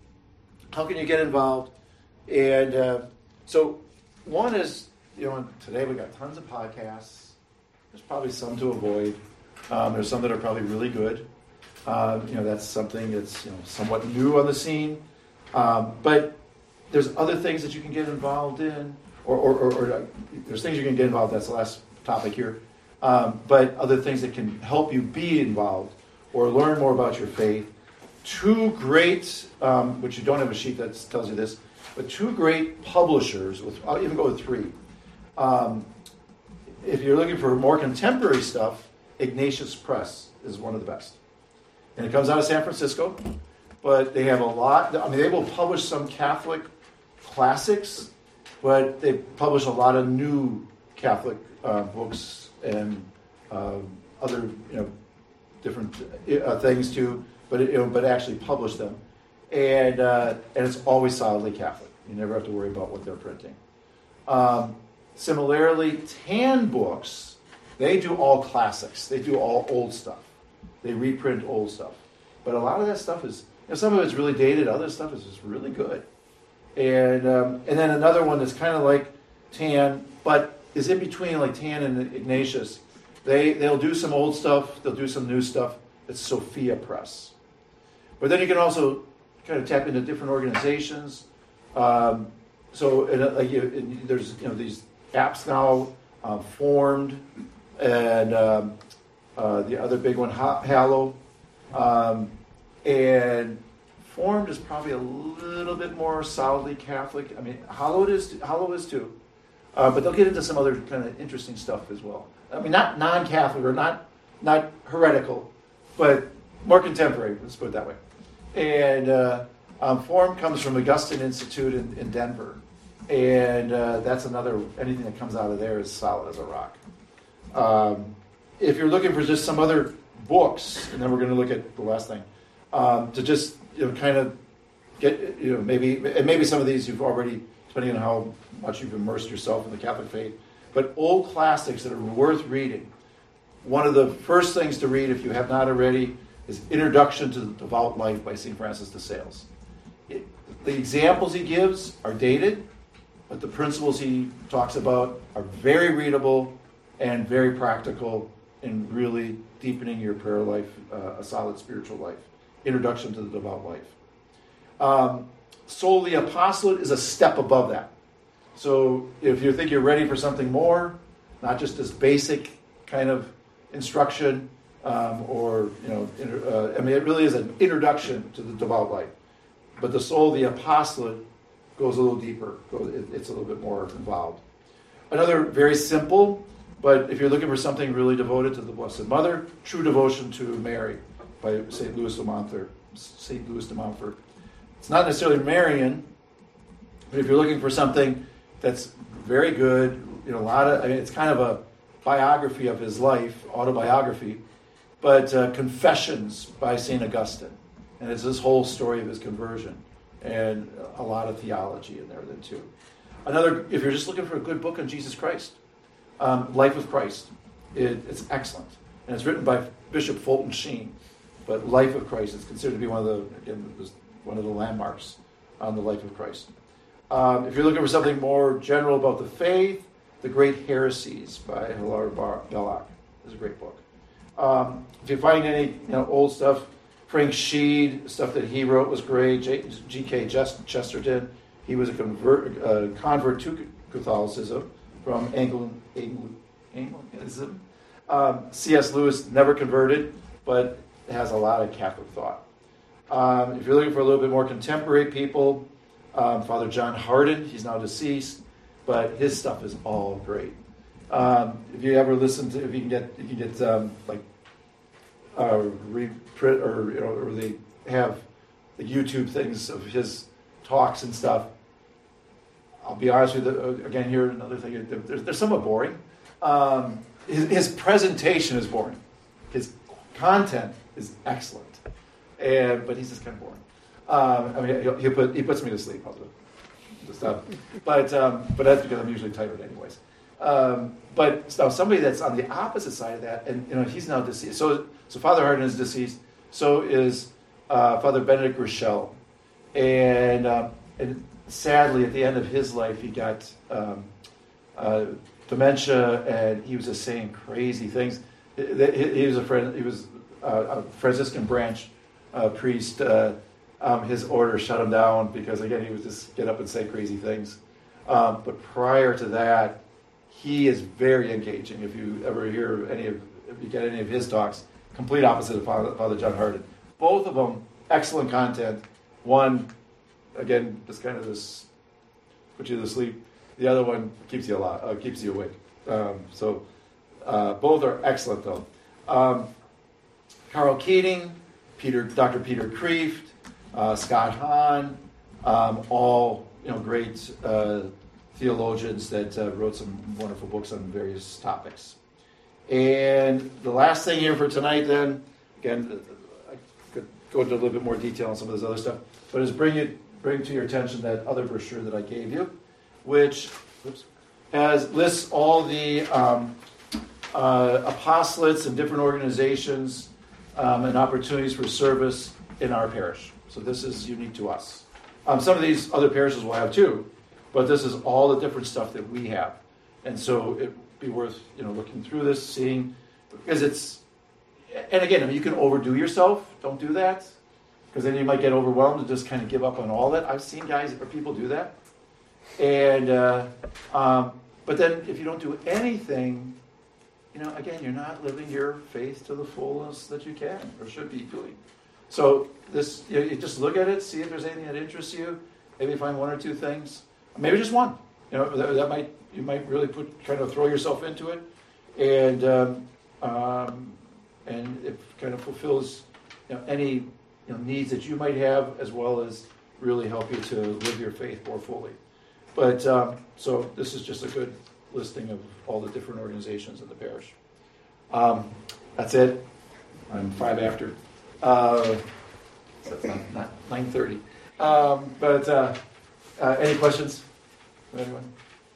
how can you get involved? And uh, so one is, you know, today we got tons of podcasts. There's probably some to avoid. Um, there's some that are probably really good. Um, you know, that's something that's, you know, somewhat new on the scene. Um, but there's other things that you can get involved in, or, or, or, or uh, there's things you can get involved. That's the last topic here. Um, but other things that can help you be involved or learn more about your faith. Two great, um, which you don't have a sheet that tells you this, but two great publishers, with, I'll even go with three. Um, if you're looking for more contemporary stuff, Ignatius Press is one of the best. And it comes out of San Francisco, but they have a lot, I mean, they will publish some Catholic classics, but they publish a lot of new Catholic uh, books and uh, other, you know, different uh, things too. But it, you know, but actually publish them, and uh, and it's always solidly Catholic. You never have to worry about what they're printing. Um, similarly, Tan books, they do all classics. They do all old stuff. They reprint old stuff. But a lot of that stuff is, you know, some of it's really dated. Other stuff is just really good. And um, and then another one that's kind of like Tan, but is in between like Tan and Ignatius. They they'll do some old stuff. They'll do some new stuff. It's Sophia Press. But then you can also kind of tap into different organizations. Um, so in a, like you, in, there's you know these apps now uh, formed, and um, uh, the other big one, Hallow, um, and Formed is probably a little bit more solidly Catholic. I mean, Hallow is Hallow is too, uh, but they'll get into some other kind of interesting stuff as well. I mean, not non-Catholic or not not heretical, but more contemporary. Let's put it that way. And uh, um, Formed comes from Augustine Institute in, in Denver, and uh, that's another. Anything that comes out of there is solid as a rock. Um, if you're looking for just some other books, and then we're going to look at the last thing, um, to just you know kind of get you know maybe and maybe some of these you've already, depending on how much you've immersed yourself in the Catholic faith, but old classics that are worth reading. One of the first things to read, if you have not already, is Introduction to the Devout Life by Saint Francis de Sales. It, the examples he gives are dated, but the principles he talks about are very readable and very practical in really deepening your prayer life, uh, a solid spiritual life. Introduction to the Devout Life. Um, Soul of the Apostolate is a step above that. So if you think you're ready for something more, not just this basic kind of instruction, um, or, you know, uh, I mean, it really is an introduction to the devout life. But the Soul of the Apostolate goes a little deeper. It's a little bit more involved. Another very simple, but if you're looking for something really devoted to the Blessed Mother, True Devotion to Mary by Saint Louis de Montfort. Saint Louis de Montfort. It's not necessarily Marian, but if you're looking for something that's very good, you know, a lot of, I mean, it's kind of a biography of his life, autobiography, but uh, Confessions by Saint Augustine. And it's this whole story of his conversion, and a lot of theology in there then too. Another, if you're just looking for a good book on Jesus Christ, um, Life of Christ. It, it's excellent. And it's written by Bishop Fulton Sheen. But Life of Christ is considered to be one of the, again, one of the landmarks on the life of Christ. Um, if you're looking for something more general about the faith, The Great Heresies by Hilaire Belloc is a great book. Um, if you find any you know old stuff, Frank Sheed, stuff that he wrote was great. G K Chesterton, he was a convert, uh, convert to Catholicism from Anglican, Anglicanism. Um, C S Lewis never converted, but has a lot of Catholic thought. Um, if you're looking for a little bit more contemporary people, um, Father John Hardin, he's now deceased, but his stuff is all great. Um, if you ever listen to, if you can get, you can get um, like uh, reprint or you know, or they have the YouTube things of his talks and stuff. I'll be honest with you. Again, here another thing. They're, they're somewhat boring. Um, his, his presentation is boring. His content is excellent, and but he's just kind of boring. Um, I mean, he, he put he puts me to sleep. I'll do the stuff, but um, but that's because I'm usually tired anyways. Um, but now somebody that's on the opposite side of that, and you know he's now deceased. So so Father Hardin is deceased. So is uh, Father Benedict Rochelle, and um, and sadly at the end of his life he got um, uh, dementia, and he was just saying crazy things. He, he was a friend. He was a Franciscan branch uh, priest. Uh, um, his order shut him down because again he would just get up and say crazy things. Um, but prior to that, he is very engaging. If you ever hear any of, if you get any of his talks, complete opposite of Father, Father John Hardin. Both of them excellent content. One, again, just kind of this put you to sleep. The other one keeps you alive, uh, keeps you awake. Um, so uh, both are excellent though. Um, Carl Keating, Peter, Doctor Peter Kreeft, uh, Scott Hahn, um, all you know, great uh, theologians that uh, wrote some wonderful books on various topics. And the last thing here for tonight, then, again, I could go into a little bit more detail on some of this other stuff, but is bring it bring to your attention that other brochure that I gave you, which oops, has lists all the um, uh, apostolates and different organizations um, and opportunities for service in our parish. So this is unique to us. Um, some of these other parishes will have too, but this is all the different stuff that we have, and so it would be worth you know looking through this, seeing, because it's, and again, I mean, you can overdo yourself. Don't do that, because then you might get overwhelmed and just kind of give up on all that. I've seen guys or people do that, and uh, um, but then if you don't do anything, you know, again, you're not living your faith to the fullness that you can or should be doing. So this, you, know, you just look at it, see if there's anything that interests you. Maybe find one or two things, maybe just one. You know, that, that might you might really put kind of throw yourself into it, and um, um, and it kind of fulfills you know, any you know, needs that you might have, as well as really help you to live your faith more fully. But um, so this is just a good listing of all the different organizations in the parish. Um, that's it. I'm five after. Uh, so it's not, not nine thirty. Um, but uh, uh, any questions from anyone?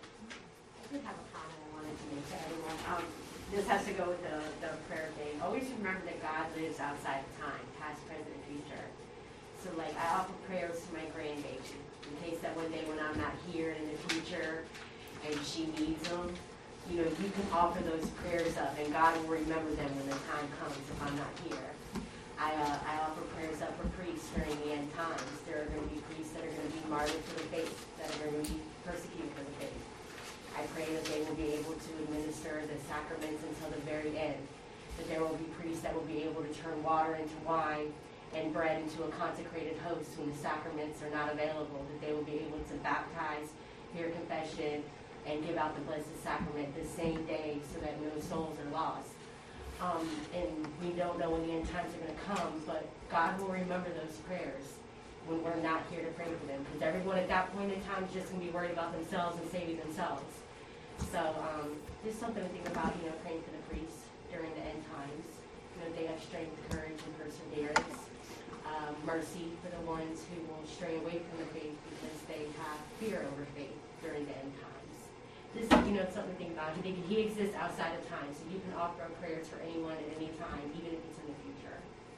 I did have a comment I wanted to make to everyone. Um, this has to go with the, the prayer thing. Always remember that God lives outside of time, past, present, and future. So, like, I offer prayers to my grandbaby in case that one day when I'm not here in the future and she needs them, you know, you can offer those prayers up, and God will remember them when the time comes if I'm not here. I, uh, I offer prayers up for priests during the end times. There are going to be priests that are going to be martyred for the faith, that are going to be persecuted for the faith. I pray that they will be able to administer the sacraments until the very end, that there will be priests that will be able to turn water into wine and bread into a consecrated host when the sacraments are not available, that they will be able to baptize, hear confession, and give out the Blessed Sacrament the same day so that no souls are lost. Um, and we don't know when the end times are going to come, but God will remember those prayers when we're not here to pray for them, because everyone at that point in time is just going to be worried about themselves and saving themselves. So um, just something to think about, you know, praying for the priests during the end times. You know, they have strength, courage, and perseverance. Um, mercy for the ones who will stray away from the faith because they have fear over faith during the end times. This, you know, it's something to think about. He, he exists outside of time, so you can offer up prayers for anyone at any time, even if it's in the future.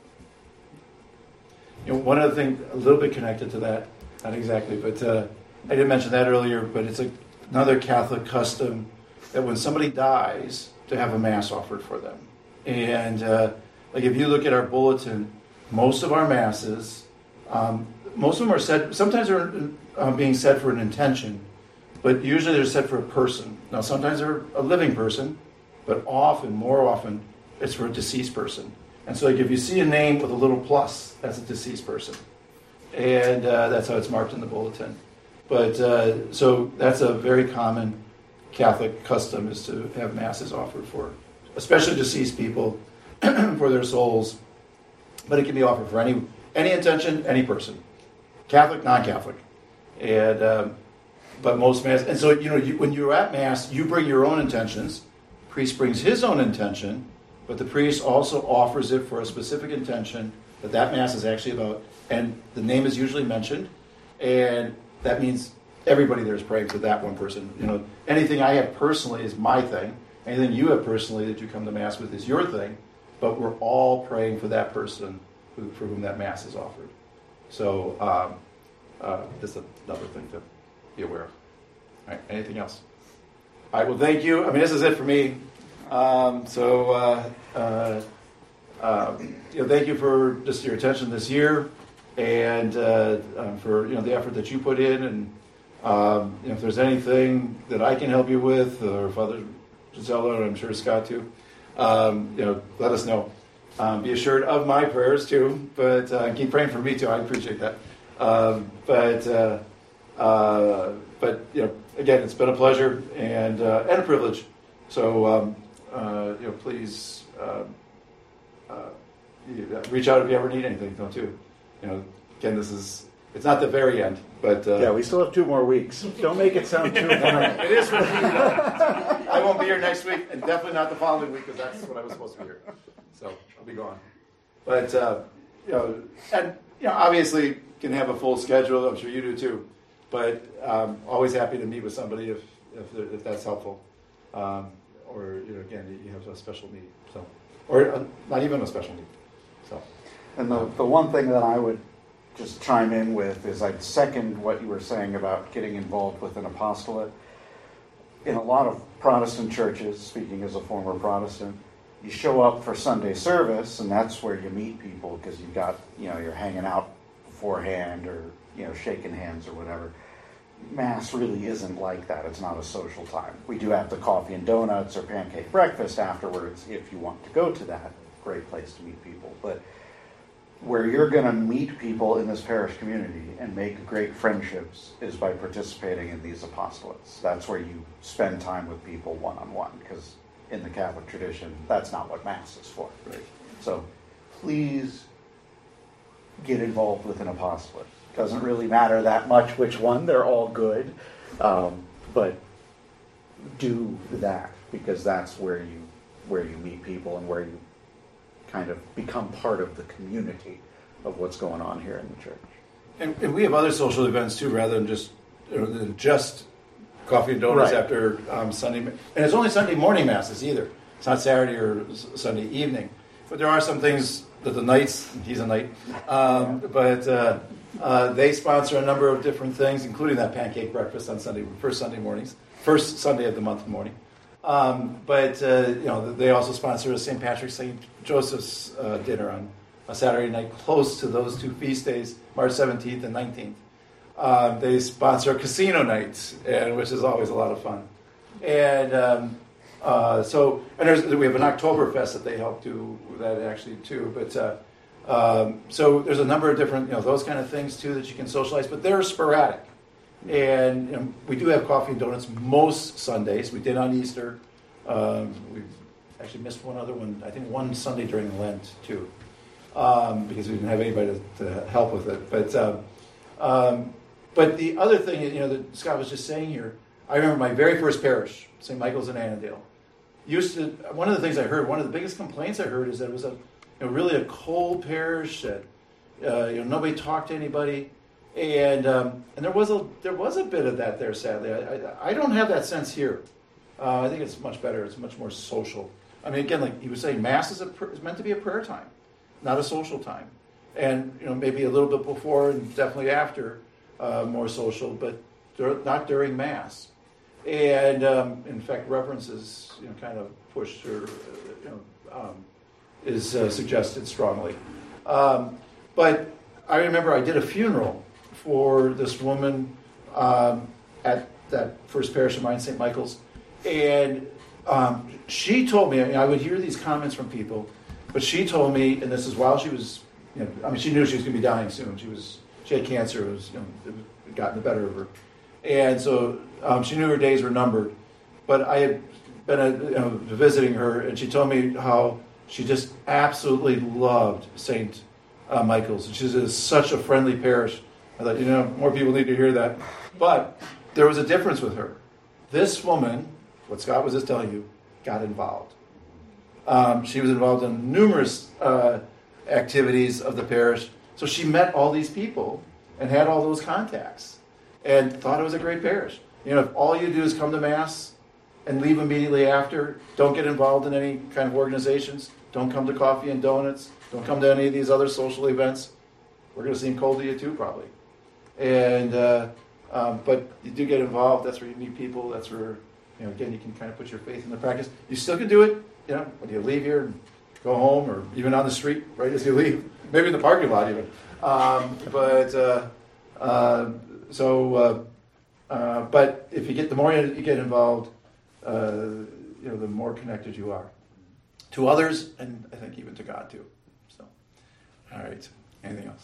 You know, one other thing, a little bit connected to that, not exactly, but uh, I didn't mention that earlier, but it's a, another Catholic custom that when somebody dies, to have a Mass offered for them. And uh, like if you look at our bulletin, most of our Masses, um, most of them are said, sometimes they're uh, being said for an intention, but usually they're said for a person. Now, sometimes they're a living person, but often, more often, it's for a deceased person. And so, like, if you see a name with a little plus, that's a deceased person. And uh, that's how it's marked in the bulletin. But, uh, so that's a very common Catholic custom, is to have Masses offered for, especially deceased people, for their souls. But it can be offered for any any intention, any person. Catholic, non-Catholic. And... Um, But most Mass, and so, you know, you, when you're at Mass, you bring your own intentions. Priest brings his own intention, but the priest also offers it for a specific intention that that Mass is actually about, and the name is usually mentioned, and that means everybody there is praying for that one person. You know, anything I have personally is my thing. Anything you have personally that you come to Mass with is your thing, but we're all praying for that person who, for whom that Mass is offered. So, um, uh, just another thing to be aware of. All right, anything else? All right, well, thank you. I mean, this is it for me. Um, so, uh, uh, uh, you know, thank you for just your attention this year, and uh, um, for you know the effort that you put in. And um, you know, if there's anything that I can help you with, or if Father Gisela, or I'm sure Scott too, um, you know, let us know. Um, be assured of my prayers too, but uh, keep praying for me too. I appreciate that. Um, but. Uh, Uh, but you know, again, it's been a pleasure and uh, and a privilege. So um, uh, you know, please uh, uh, reach out if you ever need anything. Don't you? You know, again, this is It's not the very end, but uh, Yeah, we still have two more weeks. Don't make it sound too far. it is for me. Though. I won't be here next week, and definitely not the following week, because that's when I was supposed to be here. So I'll be gone. But uh, you know, and you know, obviously can have a full schedule. I'm sure you do too. But um, always happy to meet with somebody if if, if that's helpful. Um, or you know, again, you have a special need. So, or uh, not even a special need. So, And the the one thing that I would just chime in with is I'd second what you were saying about getting involved with an apostolate. In a lot of Protestant churches, speaking as a former Protestant, you show up for Sunday service, and that's where you meet people because you've got, you know, you're hanging out beforehand or, you know, shaking hands or whatever. Mass really isn't like that. It's not a social time. We do have the coffee and donuts or pancake breakfast afterwards if you want to go to that. Great place to meet people. But where you're going to meet people in this parish community and make great friendships is by participating in these apostolates. That's where you spend time with people one-on-one, because in the Catholic tradition, that's not what Mass is for. right. So please get involved with an apostolate. Doesn't really matter that much which one. They're all good. Um, but do that, because that's where you where you meet people and where you kind of become part of the community of what's going on here in the church. And, and we have other social events too, rather than just you know, than just coffee and donuts Right. after um, Sunday. And it's only Sunday morning masses either. It's not Saturday or s- Sunday evening. But there are some things that the Knights, he's a Knight, um, but uh, uh, they sponsor a number of different things, including that pancake breakfast on Sunday, first Sunday mornings, first Sunday of the month morning. Um, but uh, you know, they also sponsor a Saint Patrick's, Saint Joseph's uh, dinner on a Saturday night, close to those two feast days, March seventeenth and nineteenth. Uh, they sponsor casino nights, and which is always a lot of fun. And um, uh, so, and there's, we have an Oktoberfest that they help do that actually too. But uh, um, so there's a number of different, you know, those kind of things too that you can socialize, but they're sporadic. And you know, we do have coffee and donuts most Sundays. We did on Easter. Um, we actually missed one other one. I think one Sunday during Lent too, um, because we didn't have anybody to, to help with it. But um, um, but the other thing, you know, that Scott was just saying here. I remember my very first parish, Saint Michael's in Annandale. Used to one of the things I heard, one of the biggest complaints I heard is that it was a, you know, really a cold parish. That uh, you know, nobody talked to anybody. And um, and there was a there was a bit of that there. Sadly, I I, I don't have that sense here. Uh, I think it's much better. It's much more social. I mean, again, like he was saying, Mass is, a, is meant to be a prayer time, not a social time. And you know, maybe a little bit before and definitely after, uh, more social, but dur- not during Mass. And um, in fact, reverence is you know kind of pushed or uh, you know um, is uh, suggested strongly. Um, but I remember I did a funeral for this woman um, at that first parish of mine, Saint Michael's, and um, she told me, I, mean, I would hear these comments from people, but she told me, and this is while she was, you know, I mean, she knew she was going to be dying soon. She was, she had cancer. It was, you know, it had gotten the better of her, and so um, she knew her days were numbered. But I had been, uh, you know, visiting her, and she told me how she just absolutely loved Saint uh, Michael's, and she's just such a friendly parish. I thought, you know, more people need to hear that. But there was a difference with her. This woman, what Scott was just telling you, got involved. Um, she was involved in numerous uh, activities of the parish. So she met all these people and had all those contacts and thought it was a great parish. You know, if all you do is come to Mass and leave immediately after, don't get involved in any kind of organizations, don't come to coffee and donuts, don't come to any of these other social events, we're going to seem cold to you too, probably. And uh, um, but you do get involved. That's where you meet people. That's where, you know, again, you can kind of put your faith into practice. You still can do it, you know, when you leave here and go home, or even on the street right as you leave, maybe in the parking lot even. Um, but uh, uh, so, uh, uh, but if you get the more you get involved, uh, you know, the more connected you are to others, and I think even to God too. So, all right. Anything else?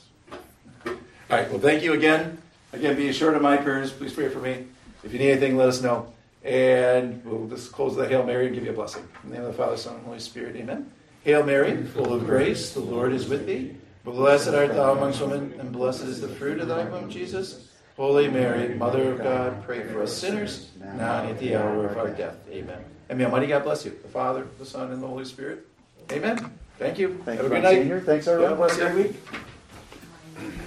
All right, well, thank you again. Again, be assured of my prayers. Please pray for me. If you need anything, let us know. And we'll just close with a Hail Mary and give you a blessing. In the name of the Father, Son, and Holy Spirit, amen. Hail Mary, full of grace, the Lord is with thee. Blessed art thou amongst women, and blessed is the fruit of thy womb, Jesus. Holy Mary, Mother of God, pray for us sinners, now and at the hour of our death. Amen. And may Almighty God bless you, the Father, the Son, and the Holy Spirit. Amen. Thank you. Thank Have you, a good night. Monsignor. Thanks, everyone. God bless Have a you. great week.